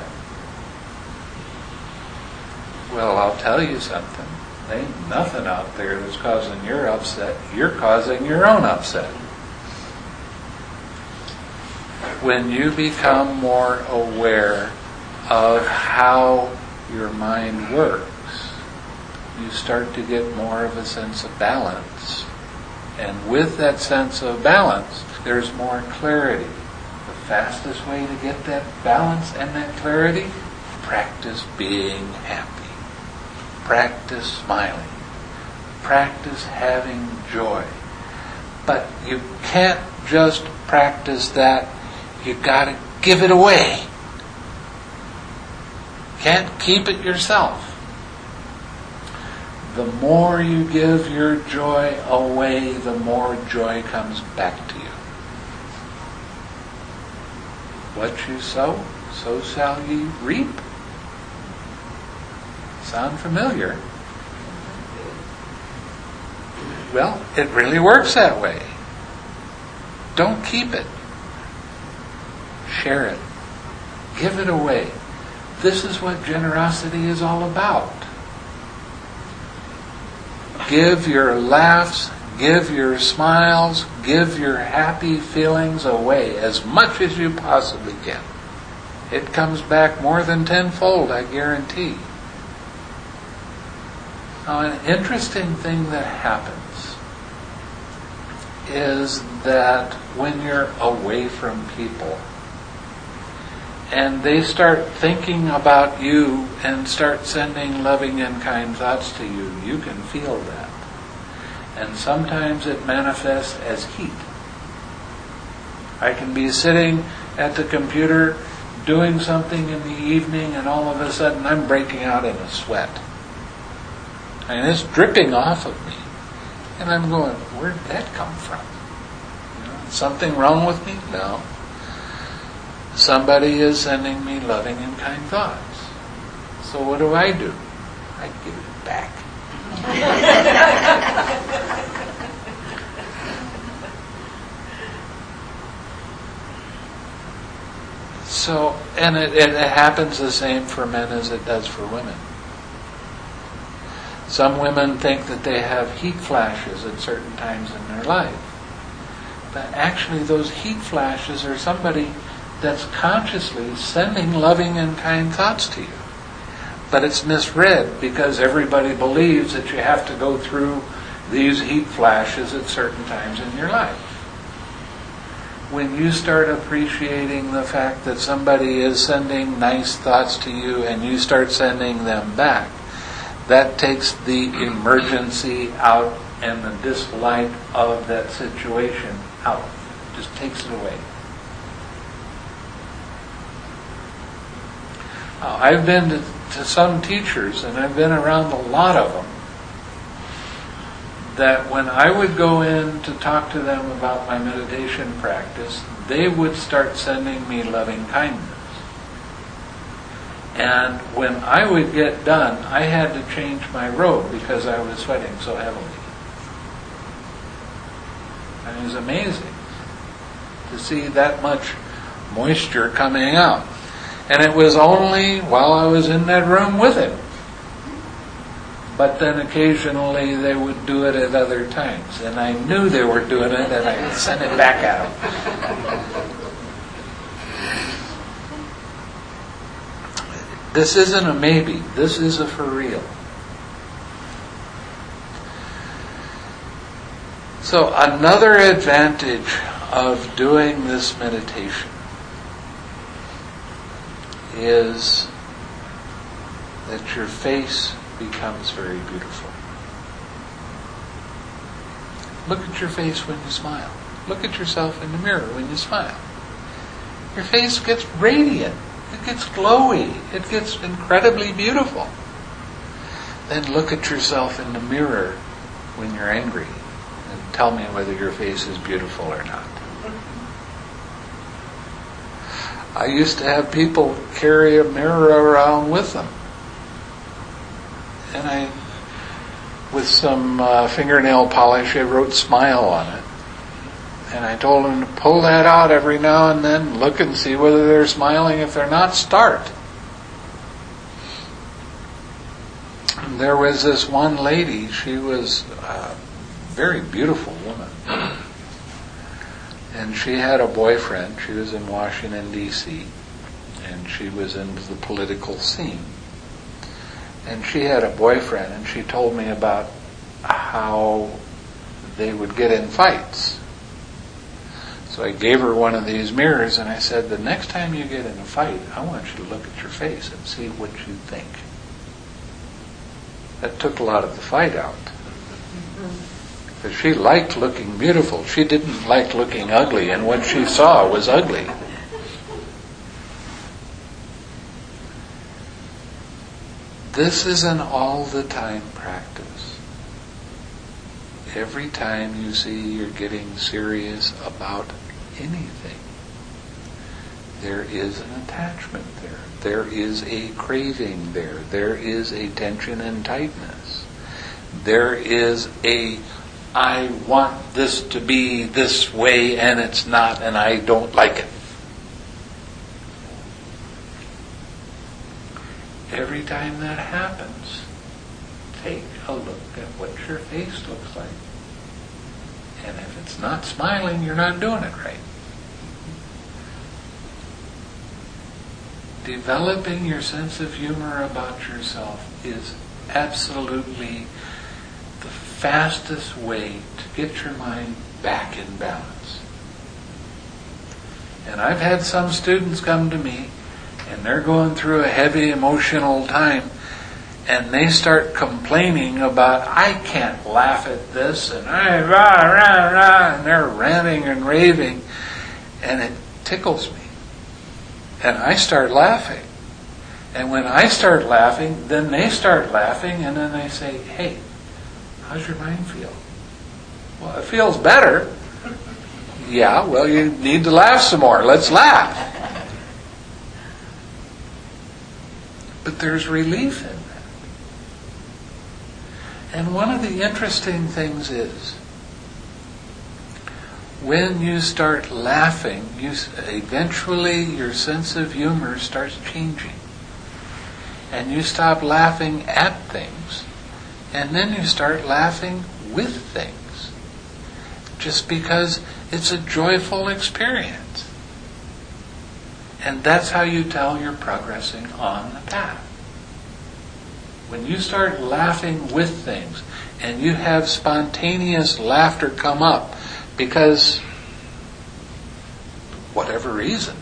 A: Well, I'll tell you something. There ain't nothing out there that's causing your upset. You're causing your own upset. When you become more aware of how your mind works, you start to get more of a sense of balance. And with that sense of balance, there's more clarity. The fastest way to get that balance and that clarity, practice being happy. Practice smiling. Practice having joy. But you can't just practice that. You've got to give it away. Can't keep it yourself. The more you give your joy away, the more joy comes back to you. What you sow, so shall ye reap. Sound familiar? Well, it really works that way. Don't keep it. Share it. Give it away. This is what generosity is all about. Give your laughs, give your smiles, give your happy feelings away as much as you possibly can. It comes back more than tenfold, I guarantee. Now, an interesting thing that happens is that when you're away from people and they start thinking about you and start sending loving and kind thoughts to you, you can feel that. And sometimes it manifests as heat. I can be sitting at the computer doing something in the evening and all of a sudden I'm breaking out in a sweat. And it's dripping off of me. And I'm going, where'd that come from? You know, something wrong with me? No. Somebody is sending me loving and kind thoughts. So what do I do? I give it back. So, and it, it happens the same for men as it does for women. Some women think that they have heat flashes at certain times in their life. But actually those heat flashes are somebody that's consciously sending loving and kind thoughts to you. But it's misread because everybody believes that you have to go through these heat flashes at certain times in your life. When you start appreciating the fact that somebody is sending nice thoughts to you and you start sending them back, that takes the emergency out and the dislike of that situation out. Just takes it away. Now, I've been to, to some teachers, and I've been around a lot of them, that when I would go in to talk to them about my meditation practice, they would start sending me loving kindness. And when I would get done, I had to change my robe because I was sweating so heavily. And it was amazing to see that much moisture coming out. And it was only while I was in that room with him. But then occasionally they would do it at other times. And I knew they were doing it and I would send it back at them. This isn't a maybe. This is a for real. So another advantage of doing this meditation is that your face becomes very beautiful. Look at your face when you smile. Look at yourself in the mirror when you smile. Your face gets radiant. It gets glowy. It gets incredibly beautiful. Then look at yourself in the mirror when you're angry and tell me whether your face is beautiful or not. I used to have people carry a mirror around with them. And I, with some uh, fingernail polish, I wrote "smile" on it. And I told them to pull that out every now and then, look and see whether they're smiling. If they're not, start. And there was this one lady, she was a very beautiful woman. And she had a boyfriend. She was in Washington, D C, and she was in the political scene. And she had a boyfriend, and she told me about how they would get in fights. So I gave her one of these mirrors, and I said, the next time you get in a fight, I want you to look at your face and see what you think. That took a lot of the fight out. Because she liked looking beautiful. She didn't like looking ugly, and what she saw was ugly. This is an all-the-time practice. Every time you see you're getting serious about anything, there is an attachment there. There is a craving there. There is a tension and tightness. There is a, I want this to be this way and it's not, and I don't like it. Every time that happens, take a look at what your face looks like. And if it's not smiling, you're not doing it right. Developing your sense of humor about yourself is absolutely the fastest way to get your mind back in balance. And I've had some students come to me, and they're going through a heavy emotional time, and they start complaining about, I can't laugh at this, and I rah, rah, rah, and they're ranting and raving, and it tickles me. And I start laughing. And when I start laughing, then they start laughing, and then they say, hey, how's your mind feel? Well, it feels better. Yeah, well, you need to laugh some more. Let's laugh. But there's relief in that. And one of the interesting things is, when you start laughing, you eventually your sense of humor starts changing. And you stop laughing at things, and then you start laughing with things. Just because it's a joyful experience. And that's how you tell you're progressing on the path. When you start laughing with things, and you have spontaneous laughter come up, because whatever reason,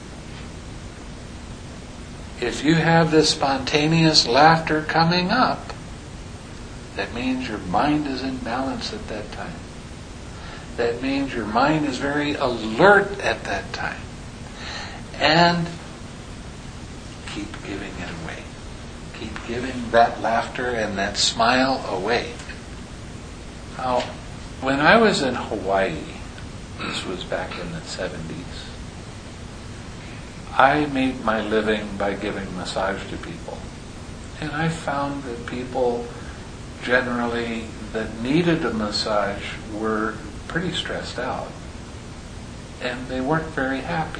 A: if you have this spontaneous laughter coming up, that means your mind is in balance at that time. That means your mind is very alert at that time. And keep giving it away. Keep giving that laughter and that smile away. Now, when I was in Hawaii, this was back in the seventies, I made my living by giving massage to people. And I found that people generally that needed a massage were pretty stressed out. And they weren't very happy.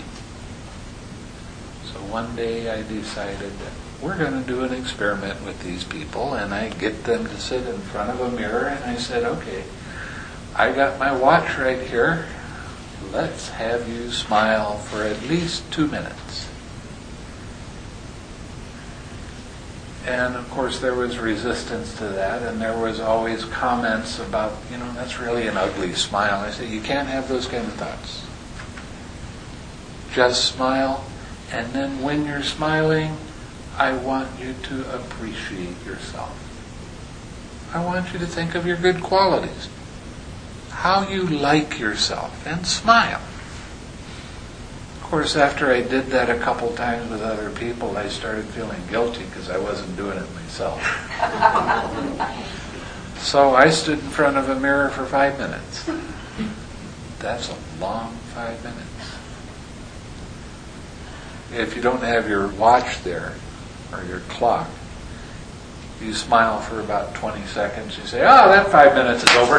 A: So one day I decided that we're going to do an experiment with these people, and I get them to sit in front of a mirror, and I said, okay, I got my watch right here. Let's have you smile for at least two minutes. And of course there was resistance to that, and there was always comments about, you know, that's really an ugly smile. I said, you can't have those kind of thoughts. Just smile, and then when you're smiling, I want you to appreciate yourself. I want you to think of your good qualities, how you like yourself, and smile. Of course, after I did that a couple times with other people, I started feeling guilty because I wasn't doing it myself. So I stood in front of a mirror for five minutes. That's a long five minutes. If you don't have your watch there, or your clock, you smile for about twenty seconds. You say, oh, that five minutes is over.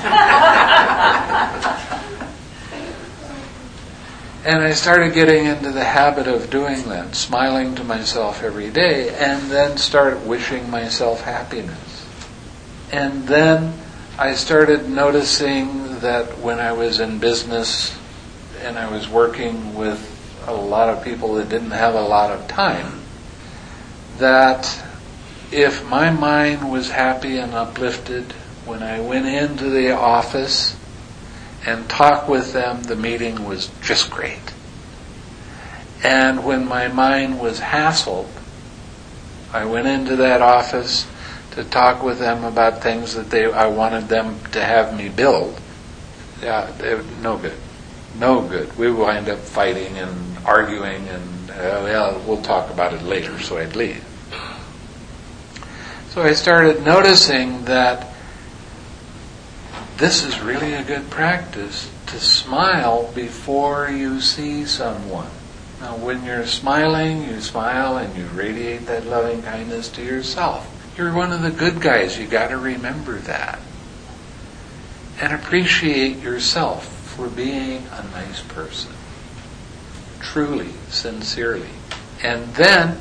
A: And I started getting into the habit of doing that, smiling to myself every day, and then start wishing myself happiness. And then I started noticing that when I was in business and I was working with a lot of people that didn't have a lot of time, that if my mind was happy and uplifted, when I went into the office and talked with them, the meeting was just great. And when my mind was hassled, I went into that office to talk with them about things that they I wanted them to have me build. Yeah, they, no good. No good. We wind up fighting and arguing, and uh, well, we'll talk about it later, so I'd leave. So I started noticing that this is really a good practice to smile before you see someone. Now, when you're smiling, you smile and you radiate that loving kindness to yourself. You're one of the good guys. You got to remember that. And appreciate yourself for being a nice person. Truly, sincerely. And then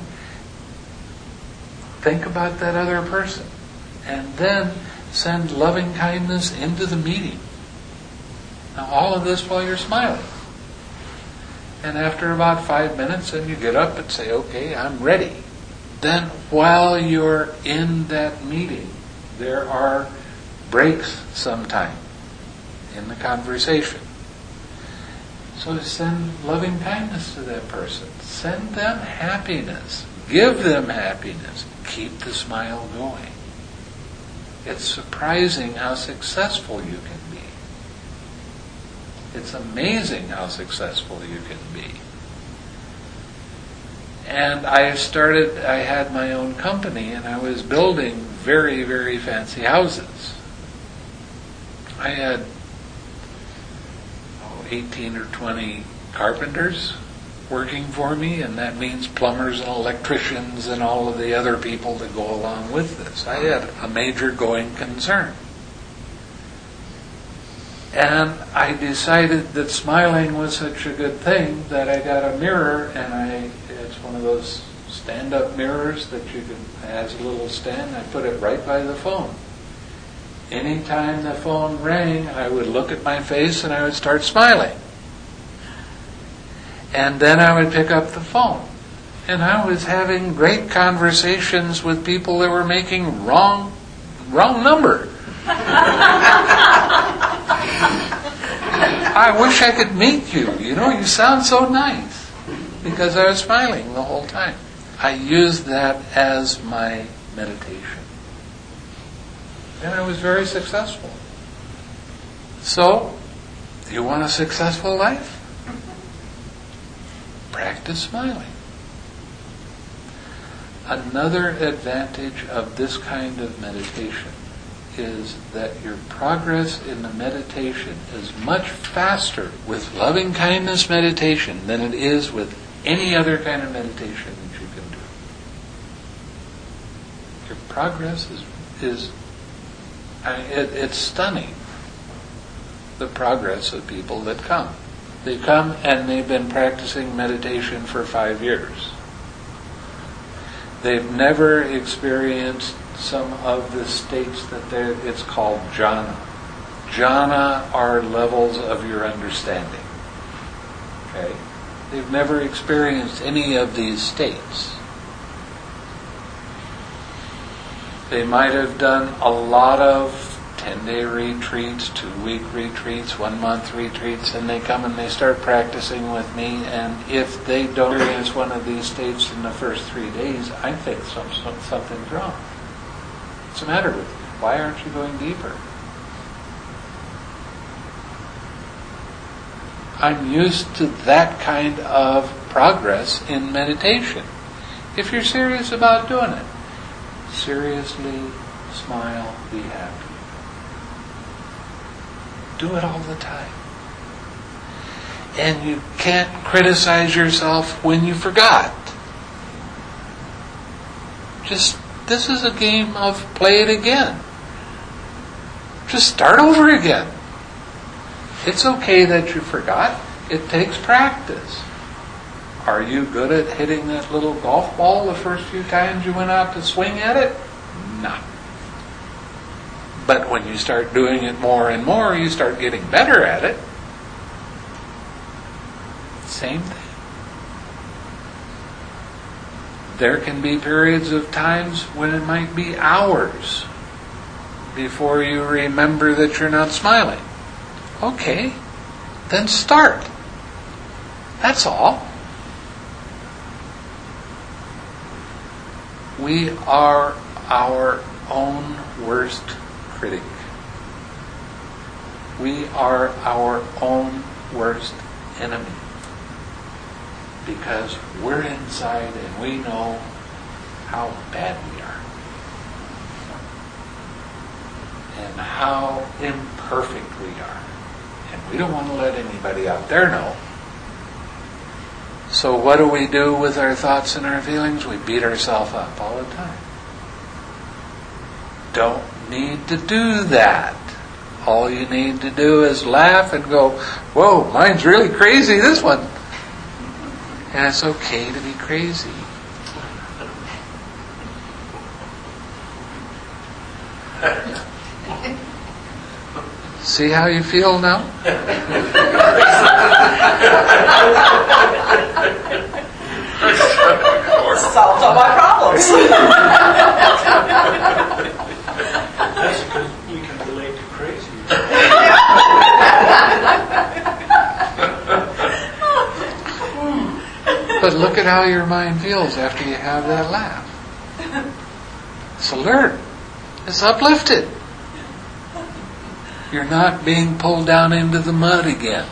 A: think about that other person. And then send loving kindness into the meeting. Now, all of this while you're smiling. And after about five minutes, then you get up and say, okay, I'm ready. Then while you're in that meeting, there are breaks sometime in the conversation. So send loving kindness to that person. Send them happiness. Give them happiness. Keep the smile going. It's surprising how successful you can be. It's amazing how successful you can be. And I started, I had my own company, and I was building very, very fancy houses. I had oh, eighteen or twenty carpenters working for me, and that means plumbers and electricians and all of the other people that go along with this. I had a major going concern. And I decided that smiling was such a good thing that I got a mirror, and I it's one of those stand-up mirrors that you can, it has a little stand. I put it right by the phone. Anytime the phone rang, I would look at my face and I would start smiling. And then I would pick up the phone. And I was having great conversations with people that were making wrong, wrong number. I wish I could meet you. You know, you sound so nice. Because I was smiling the whole time. I used that as my meditation. And I was very successful. So, you want a successful life? Practice smiling. Another advantage of this kind of meditation is that your progress in the meditation is much faster with loving kindness meditation than it is with any other kind of meditation that you can do. Your progress is is I mean, it, it's stunning. The progress of people that come. They come and they've been practicing meditation for five years. They've never experienced some of the states that they're, it's called jhana. Jhana are levels of your understanding. Okay? They've never experienced any of these states. They might have done a lot of ten-day retreats, two-week retreats, one-month retreats, and they come and they start practicing with me, and if they don't experience one of these states in the first three days, I think some, some, something's wrong. What's the matter with you? Why aren't you going deeper? I'm used to that kind of progress in meditation. If you're serious about doing it, seriously smile, be happy. Do it all the time. And you can't criticize yourself when you forgot. Just, this is a game of play it again. Just start over again. It's okay that you forgot. It takes practice. Are you good at hitting that little golf ball the first few times you went out to swing at it? No. But when you start doing it more and more, you start getting better at it. Same thing. There can be periods of times when it might be hours before you remember that you're not smiling. Okay, then start. That's all. We are our own worst critic. We are our own worst enemy. Because we're inside and we know how bad we are. And how imperfect we are. And we don't want to let anybody out there know. So what do we do with our thoughts and our feelings? We beat ourselves up all the time. Don't need to do that. All you need to do is laugh and go, whoa, mine's really crazy, this one. And it's okay to be crazy. See how you feel now?
C: Solved all my problems.
D: That's because you can relate to crazy.
A: But look at how your mind feels after you have that laugh. It's alert. It's uplifted. You're not being pulled down into the mud again.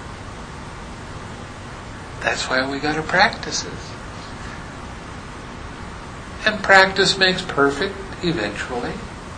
A: That's why we got to practice it. And practice makes perfect eventually.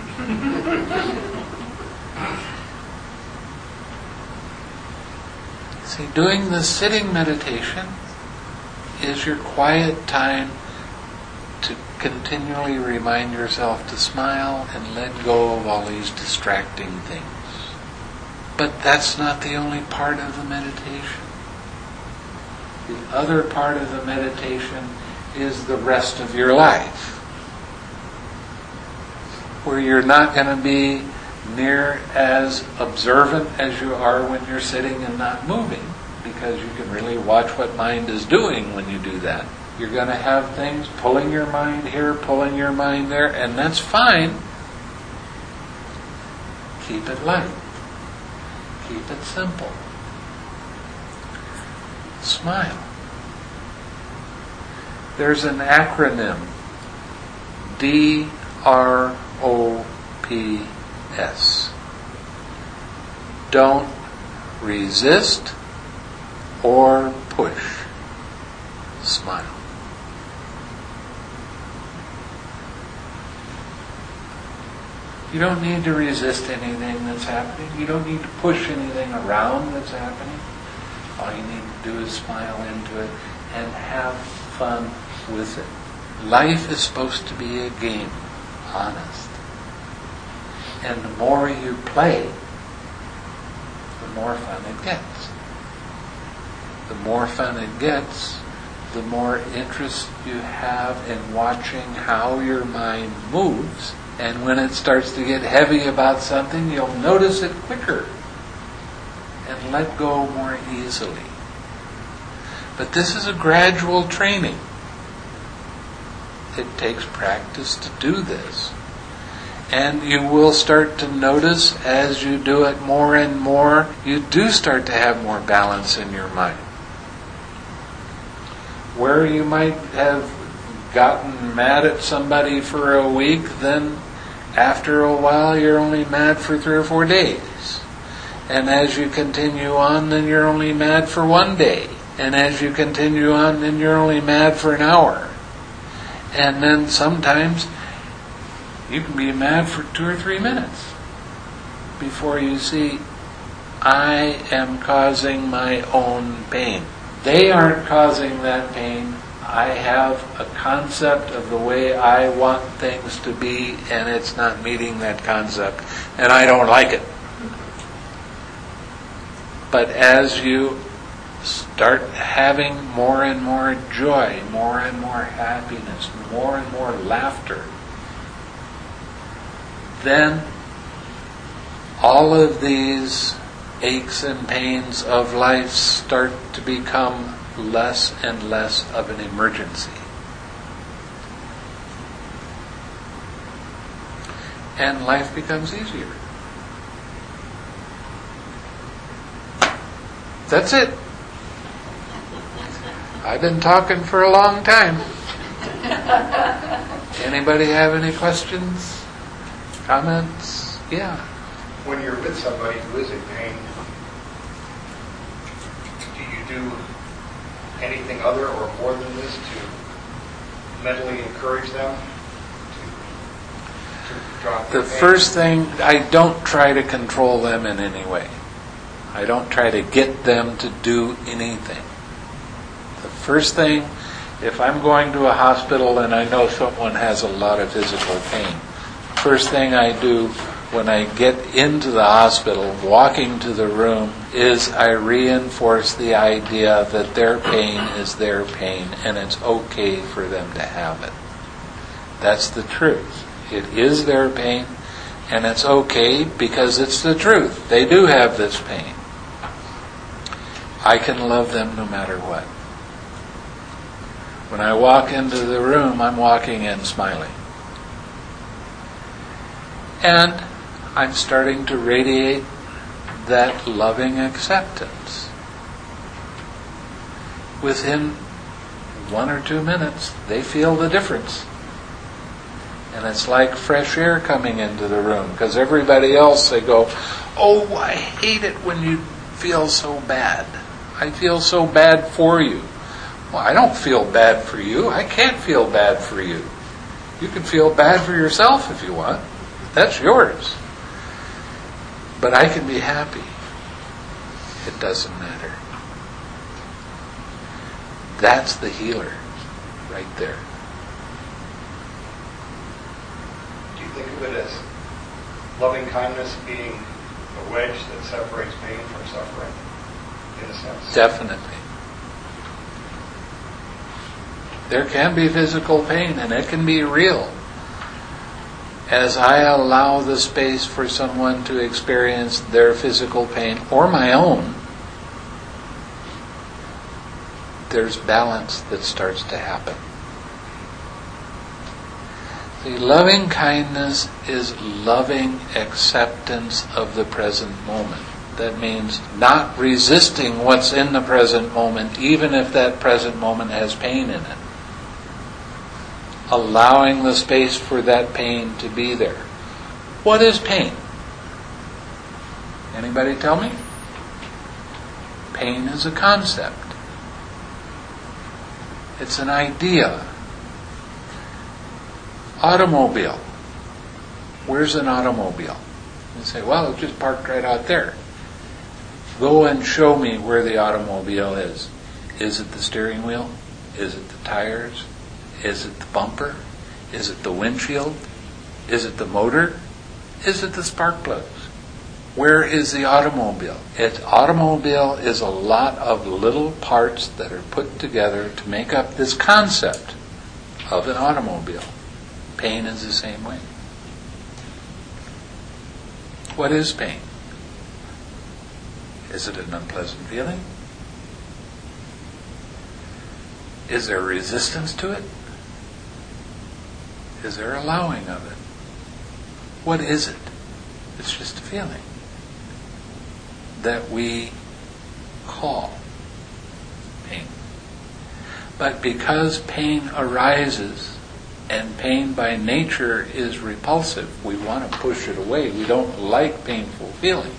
A: See, doing the sitting meditation is your quiet time to continually remind yourself to smile and let go of all these distracting things. But that's not the only part of the meditation. The other part of the meditation is the rest of your life, where you're not going to be near as observant as you are when you're sitting and not moving, because you can really watch what mind is doing when you do that. You're going to have things pulling your mind here, pulling your mind there, and that's fine. Keep it light. Keep it simple. Smile. There's an acronym, D R O P S. Don't resist or push. Smile. You don't need to resist anything that's happening. You don't need to push anything around that's happening. All you need to do is smile into it and have fun with it. Life is supposed to be a game, honest. And the more you play, the more fun it gets. The more fun it gets, the more interest you have in watching how your mind moves. And when it starts to get heavy about something, you'll notice it quicker and let go more easily. But this is a gradual training. It takes practice to do this. And you will start to notice as you do it more and more, you do start to have more balance in your mind. Where you might have gotten mad at somebody for a week, then after a while you're only mad for three or four days. And as you continue on, then you're only mad for one day. And as you continue on, then you're only mad for an hour. And then sometimes you can be mad for two or three minutes before you see, I am causing my own pain. They aren't causing that pain. I have a concept of the way I want things to be, and it's not meeting that concept, and I don't like it. But as you start having more and more joy, more and more happiness, more and more laughter, then all of these aches and pains of life start to become less and less of an emergency. And life becomes easier. That's it. I've been talking for a long time. Anybody have any questions? Comments? Yeah.
E: When you're with somebody who is in pain, do you do anything other or more than this to mentally encourage them to, to drop their
A: The
E: pain?
A: first thing, I don't try to control them in any way. I don't try to get them to do anything. The first thing, if I'm going to a hospital and I know someone has a lot of physical pain, first thing I do when I get into the hospital, walking to the room, is I reinforce the idea that their pain is their pain and it's okay for them to have it. That's the truth. It is their pain and it's okay because it's the truth. They do have this pain. I can love them no matter what. When I walk into the room, I'm walking in smiling. And I'm starting to radiate that loving acceptance. Within one or two minutes, they feel the difference. And it's like fresh air coming into the room, because everybody else, they go, oh, I hate it when you feel so bad. I feel so bad for you. Well, I don't feel bad for you. I can't feel bad for you. You can feel bad for yourself if you want. That's yours. But I can be happy. It doesn't matter. That's the healer right there.
E: Do you think of it as loving kindness being a wedge that separates pain from suffering, in a sense?
A: Definitely. There can be physical pain, and it can be real. As I allow the space for someone to experience their physical pain, or my own, there's balance that starts to happen. See, loving kindness is loving acceptance of the present moment. That means not resisting what's in the present moment, even if that present moment has pain in it. Allowing the space for that pain to be there. What is pain? Anybody tell me? Pain is a concept. It's an idea. Automobile. Where's an automobile? You say, well, it's just parked right out there. Go and show me where the automobile is. Is it the steering wheel? Is it the tires? Is it the bumper? Is it the windshield? Is it the motor? Is it the spark plugs? Where is the automobile? Its automobile is a lot of little parts that are put together to make up this concept of an automobile. Pain is the same way. What is pain? Is it an unpleasant feeling? Is there resistance to it? Is there allowing of it? What is it? It's just a feeling that we call pain. But because pain arises, and pain by nature is repulsive, we want to push it away. We don't like painful feeling.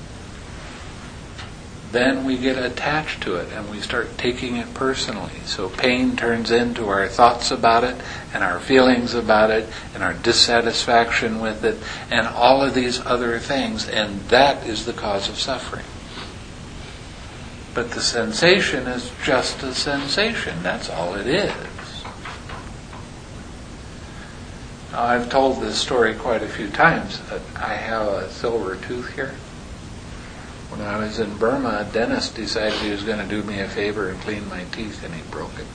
A: Then we get attached to it and we start taking it personally. So pain turns into our thoughts about it and our feelings about it and our dissatisfaction with it and all of these other things, and that is the cause of suffering. But the sensation is just a sensation. That's all it is. Now, I've told this story quite a few times. I have a silver tooth here. When I was in Burma, a dentist decided he was going to do me a favor and clean my teeth, and he broke it.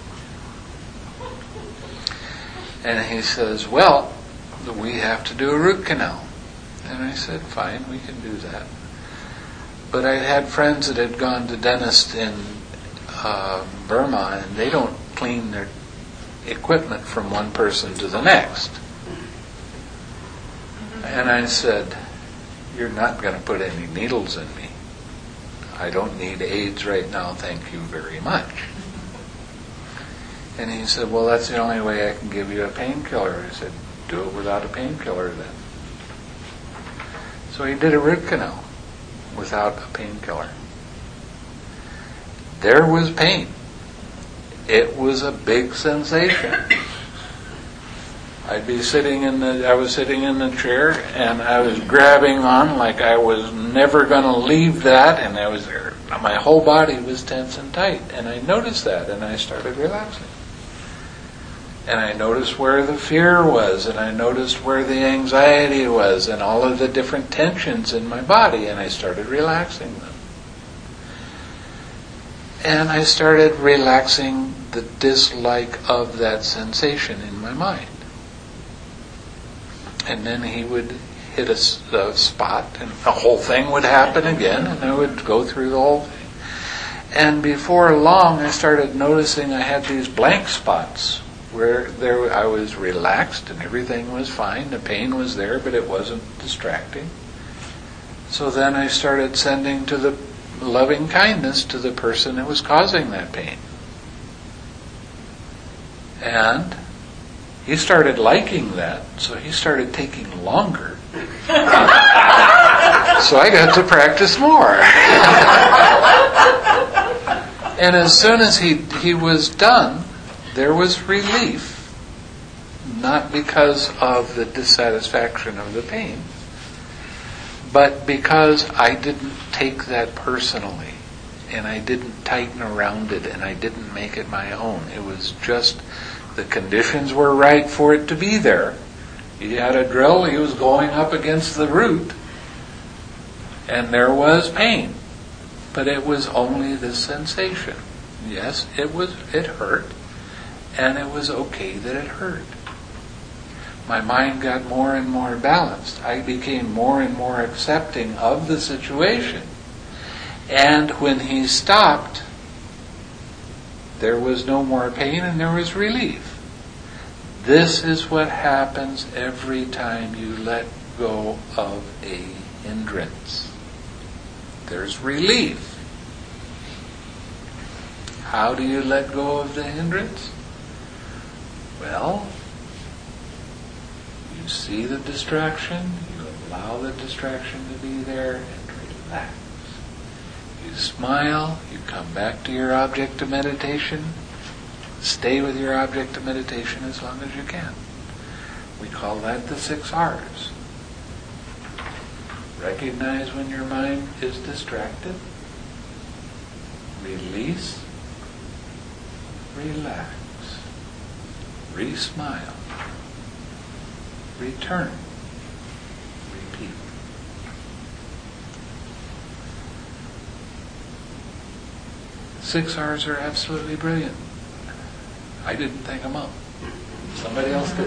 A: And he says, well, we have to do a root canal. And I said, fine, we can do that. But I had friends that had gone to dentists in uh, Burma, and they don't clean their equipment from one person to the next. And I said, you're not going to put any needles in me. I don't need AIDS right now, thank you very much. And he said, well, that's the only way I can give you a painkiller. I said, do it without a painkiller then. So he did a root canal without a painkiller. There was pain. It was a big sensation. I'd be sitting in the, I was sitting in the chair and I was grabbing on like I was never going to leave that, and I was there. My whole body was tense and tight, and I noticed that, and I started relaxing. And I noticed where the fear was, and I noticed where the anxiety was, and all of the different tensions in my body, and I started relaxing them. And I started relaxing the dislike of that sensation in my mind. And then he would hit a, a spot, and the whole thing would happen again, and I would go through the whole thing. And before long, I started noticing I had these blank spots where there I was relaxed and everything was fine. The pain was there, but it wasn't distracting. So then I started sending to the loving kindness to the person that was causing that pain. And he started liking that, so he started taking longer. So I got to practice more. And as soon as he he was done, there was relief, not because of the dissatisfaction of the pain, but because I didn't take that personally, and I didn't tighten around it, and I didn't make it my own. It was just the conditions were right for it to be there. He had a drill, he was going up against the root, and there was pain. But it was only the sensation. Yes, it was. It hurt, and it was okay that it hurt. My mind got more and more balanced. I became more and more accepting of the situation. And when he stopped, there was no more pain and there was relief. This is what happens every time you let go of a hindrance. There's relief. How do you let go of the hindrance? Well, you see the distraction, you allow the distraction to be there, and relax. You smile, you come back to your object of meditation, stay with your object of meditation as long as you can. We call that the six R's. Recognize when your mind is distracted. Release. Relax. Re-smile. Return. Repeat. Six R's are absolutely brilliant. I didn't think them up. Somebody else did.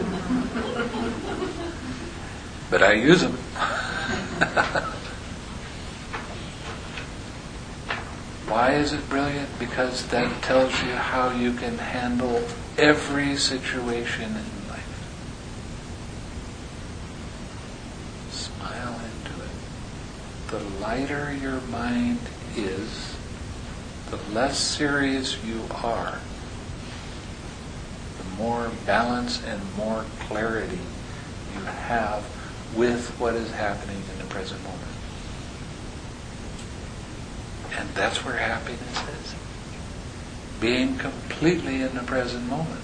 A: But I use them. Why is it brilliant? Because that tells you how you can handle every situation in life. the lighter your mind is, the less serious you are, the more balance and more clarity you have with what is happening in the present moment. And that's where happiness is. Being completely in the present moment.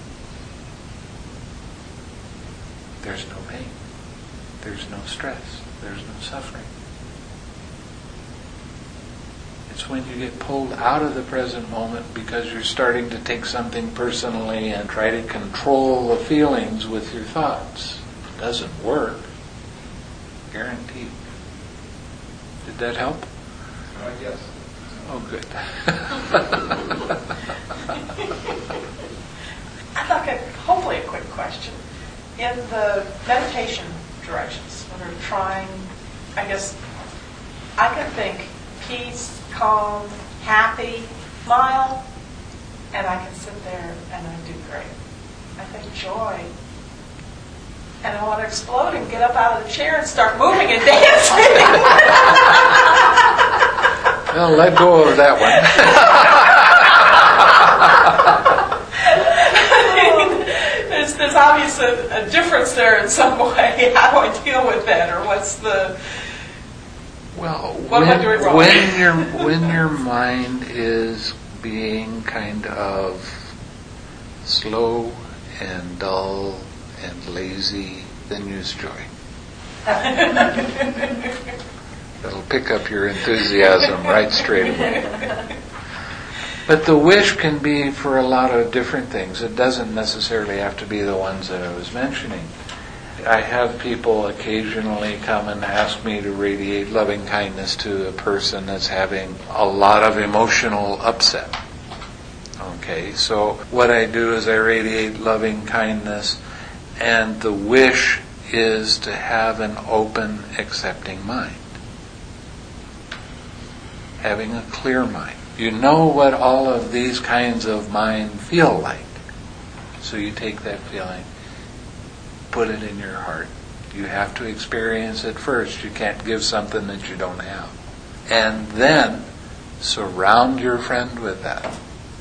A: There's no pain. There's no stress. There's no suffering. It's when you get pulled out of the present moment because you're starting to take something personally and try to control the feelings with your thoughts. It doesn't work. Guaranteed. Did that help?
E: Uh, yes.
A: Oh, good.
C: I'd like a, hopefully a quick question. In the meditation directions, when we're trying, I guess, I can think peace, calm, happy, smile, and I can sit there and I do great. I think joy, and I want to explode and get up out of the chair and start moving and dancing.
A: Well, let go of that one.
C: there's, there's obviously a, a difference there in some way. How do I deal with that, or what's the...
A: Well,
C: What am I doing
A: when,
C: wrong?
A: when your when your mind is being kind of slow and dull and lazy, then use joy. It'll pick up your enthusiasm right straight away. But the wish can be for a lot of different things. It doesn't necessarily have to be the ones that I was mentioning. I have people occasionally come and ask me to radiate loving kindness to a person that's having a lot of emotional upset. Okay, so what I do is I radiate loving kindness, and the wish is to have an open, accepting mind. Having a clear mind. You know what all of these kinds of mind feel like. So you take that feeling, put it in your heart. You have to experience it first. You can't give something that you don't have. And then surround your friend with that.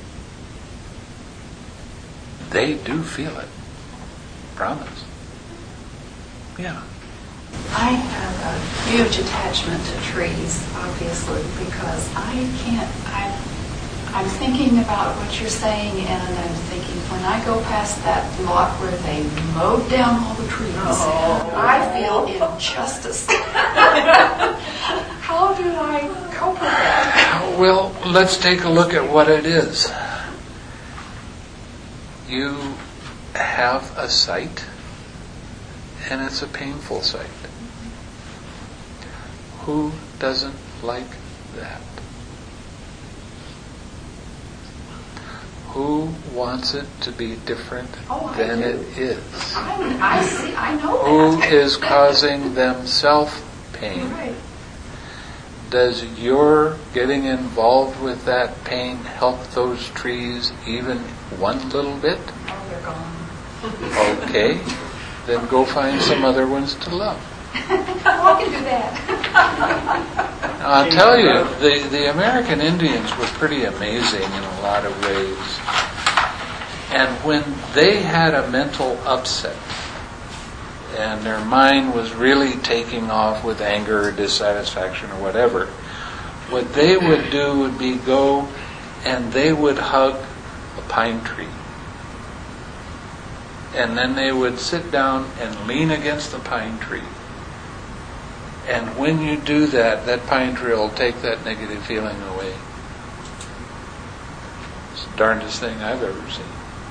A: They do feel it. Promise. Yeah.
F: I have a huge attachment to trees, obviously, because I can't, I, I'm thinking about what you're saying, and I'm thinking, when I go past that lot where they mowed down all the trees,
C: Oh.
F: I feel injustice. How do I cope with that?
A: Well, let's take a look at what it is. You have a sight, and it's a painful sight. Who doesn't like that? Who wants it to be different
F: Oh, I
A: than
F: do.
A: it is?
F: I, I see, I know
A: Who
F: that.
A: is causing them self-pain?
F: Right.
A: Does your getting involved with that pain help those trees even one little bit?
F: Oh, they're gone.
A: Okay, then go find some other ones to love.
F: Oh, I can do that.
A: I'll tell you, the, the American Indians were pretty amazing in a lot of ways. And when they had a mental upset, and their mind was really taking off with anger or dissatisfaction or whatever, what they would do would be go and they would hug a pine tree. And then they would sit down and lean against the pine tree. And when you do that, that pine tree will take that negative feeling away. It's the darndest thing I've ever seen.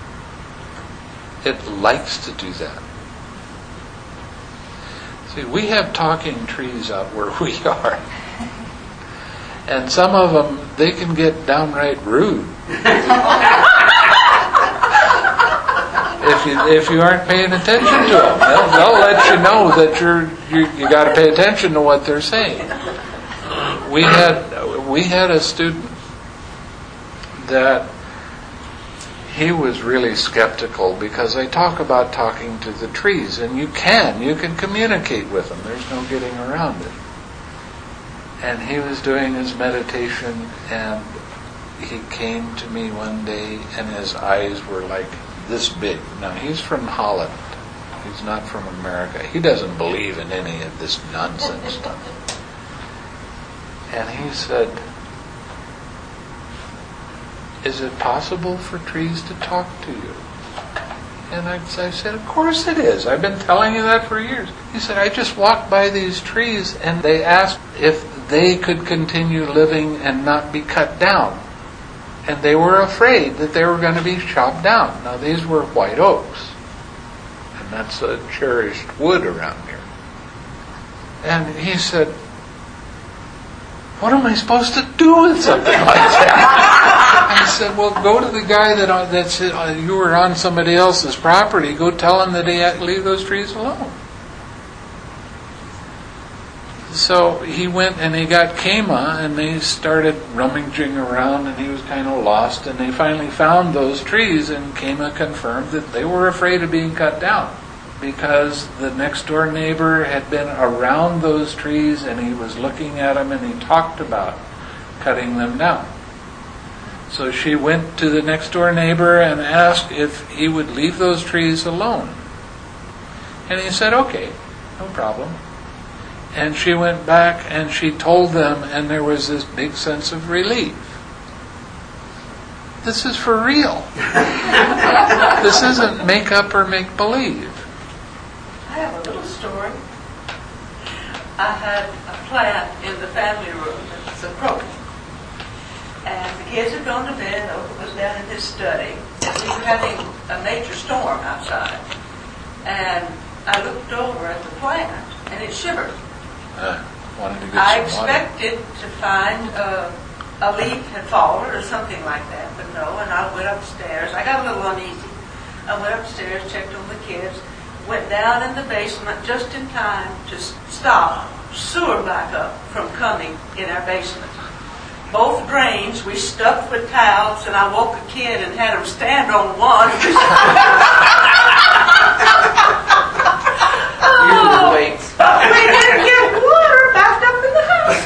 A: It likes to do that. See, we have talking trees out where we are. And some of them, they can get downright rude. If you if you aren't paying attention to them, they'll, they'll let you know that you're you you got to pay attention to what they're saying. We had we had a student that he was really skeptical because I talk about talking to the trees, and you can you can communicate with them. There's no getting around it. And he was doing his meditation, and he came to me one day, and his eyes were like this big. Now, he's from Holland. He's not from America. He doesn't believe in any of this nonsense stuff. And he said, "Is it possible for trees to talk to you?" And I, I said, "Of course it is. I've been telling you that for years." He said, "I just walked by these trees and they asked if they could continue living and not be cut down. And they were afraid that they were going to be chopped down." Now these were white oaks. And that's a cherished wood around here. And he said, "What am I supposed to do with something like that?" I said, "Well, go to the guy that uh, that's uh, you were on somebody else's property. Go tell him that he had to leave those trees alone." So he went and he got Kema, and they started rummaging around, and he was kind of lost, and they finally found those trees, and Kema confirmed that they were afraid of being cut down because the next door neighbor had been around those trees, and he was looking at them, and he talked about cutting them down. So she went to the next door neighbor and asked if he would leave those trees alone. And he said, "Okay, no problem." And she went back and she told them, and there was this big sense of relief. This is for real. This isn't make up or make believe.
G: I have a little story. I had a plant in the family room that's a crocus. And the kids had gone to bed, Oprah was down in his study, and we were having a major storm outside. And I looked over at the plant, and it shivered.
A: Uh, wanted to get
G: I
A: some water.
G: expected to find uh, a leaf had fallen or something like that, but no, and I went upstairs. I got a little uneasy. I went upstairs, checked on the kids, went down in the basement just in time to stop sewer backup from coming in our basement. Both drains we stuffed with towels, and I woke a kid and had him stand on one. Oh, we didn't get water backed up in the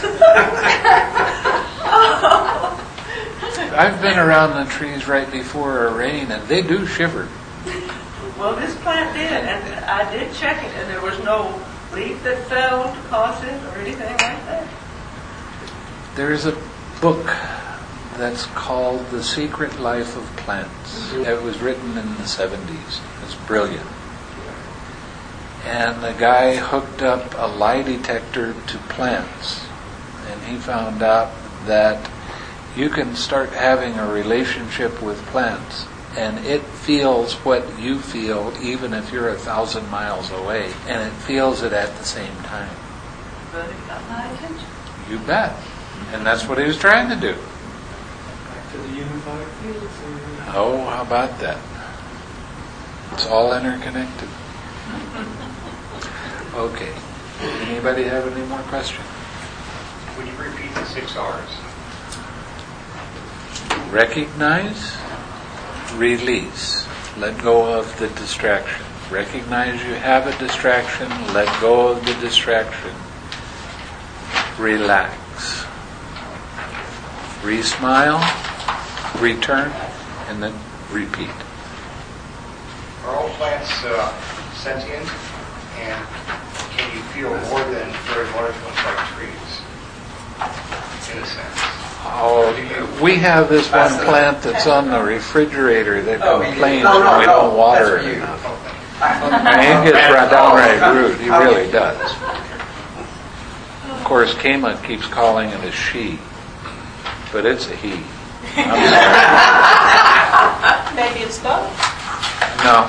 G: house.
A: I've been around the trees right before a rain, and they do shiver.
G: Well, this plant did, and I did check it, and there was no leaf that fell to cause it or anything like that.
A: There's a book that's called The Secret Life of Plants. It was written in the seventies. It's brilliant. And the guy hooked up a lie detector to plants, and he found out that you can start having a relationship with plants, and it feels what you feel even if you're a thousand miles away, and it feels it at the same time.
G: But it got my attention.
A: You bet. And that's what he was trying to do.
D: Back to the unified field theory.
A: Oh, how about that? It's all interconnected. Okay. Anybody have any more questions?
E: Would you repeat the six R's?
A: Recognize, release, let go of the distraction. Recognize you have a distraction, let go of the distraction. Relax. Re-smile, return, and then repeat.
E: Are all plants uh, sentient? And can you feel more than very large ones like trees? In a sense.
A: Oh, we have this one plant that's on the refrigerator that complains
H: No, no,
A: when we
H: no,
A: don't water
H: that's
A: it
H: for you.
A: enough. I mean, he gets right downright rude. He really does. Of course, Kama keeps calling it a she, but it's a he. I'm sorry.
C: Maybe it's both.
A: No.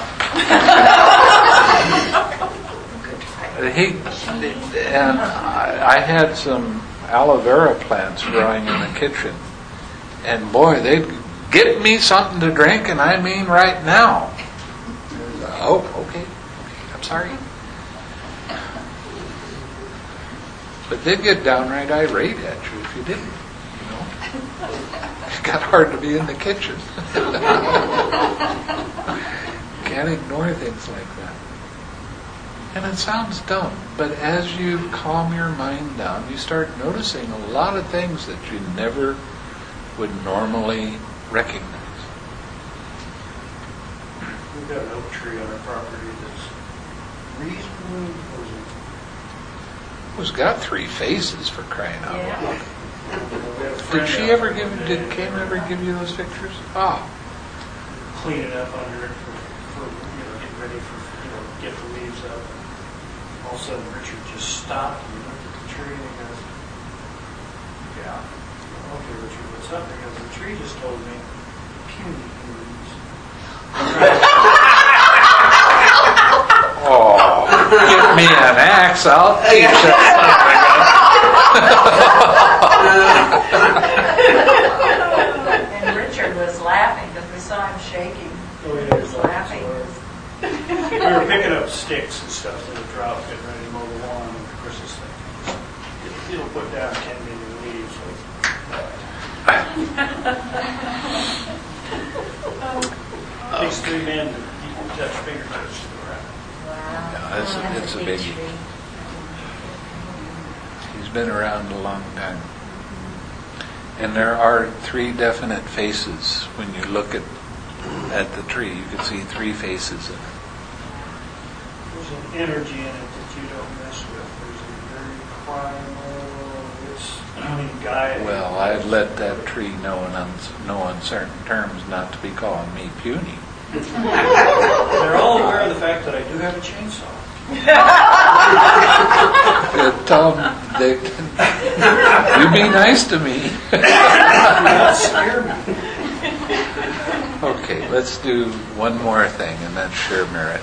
A: He and I, I had some aloe vera plants growing in the kitchen, and boy, they'd get me something to drink, and I mean right now. Oh, okay, I'm sorry. But they'd get downright irate at you if you didn't, you know. It got hard to be in the kitchen. Can't ignore things like that. And it sounds dumb, but as you calm your mind down, you start noticing a lot of things that you never would normally recognize.
D: We've got an oak tree on our property that's reasonably, what is it?
A: It's got three faces, for crying out
C: Yeah.
A: loud.
D: We had a
A: Did
D: friend
A: she
D: out
A: ever
D: there
A: give,
D: one
A: did
D: day,
A: Kim ever give you those pictures? Ah,
D: Clean it up under it for, for, you know, get ready for, you know, get the leaves up. All of a sudden Richard just stopped and he looked at the tree and he goes, yeah, okay, Richard, what's up? He goes, the tree just told me puny leaves.
A: oh, give me an axe, I'll teach that
C: And Richard was laughing because we saw him shaking.
D: Oh, yeah,
C: He was laughing.
D: We were picking up sticks and stuff that had dropped, getting ready to mow the lawn, and of course this thing, it- it'll put down ten million leaves. So it takes three men to equal touch fingertips to the ground.
A: Yeah, it's a- it's a biggie. He's been around a long time. And there are three definite faces. When you look at at the tree, you can see three faces in it.
D: There's an energy in it that you don't mess with. There's a very primal, it's, I mean, guy.
A: Well, I'd let that tree know in uns- no uncertain terms not to be calling me puny.
D: They're all aware of the fact that I do have a chainsaw.
A: Uh, Tell them they you be nice to me.
D: Do not scare me.
A: Okay, let's do one more thing, and that's share merit.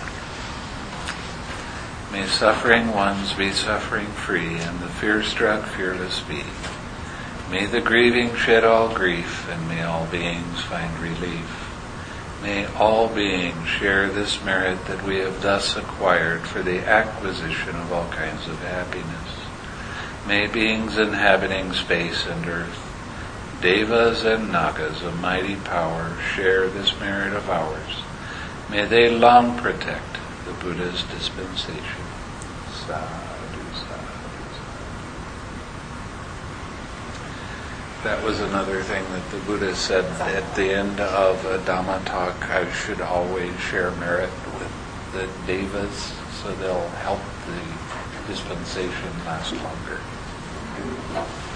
A: May suffering ones be suffering free, and the fear-struck fearless be. May the grieving shed all grief, and may all beings find relief. May all beings share this merit that we have thus acquired for the acquisition of all kinds of happiness. May beings inhabiting space and earth, devas and nagas of mighty power, share this merit of ours. May they long protect the Buddha's dispensation. Sadhu, sadhu, sadhu. That was another thing that the Buddha said at the end of a Dhamma talk. I should always share merit with the devas so they'll help the dispensation last longer.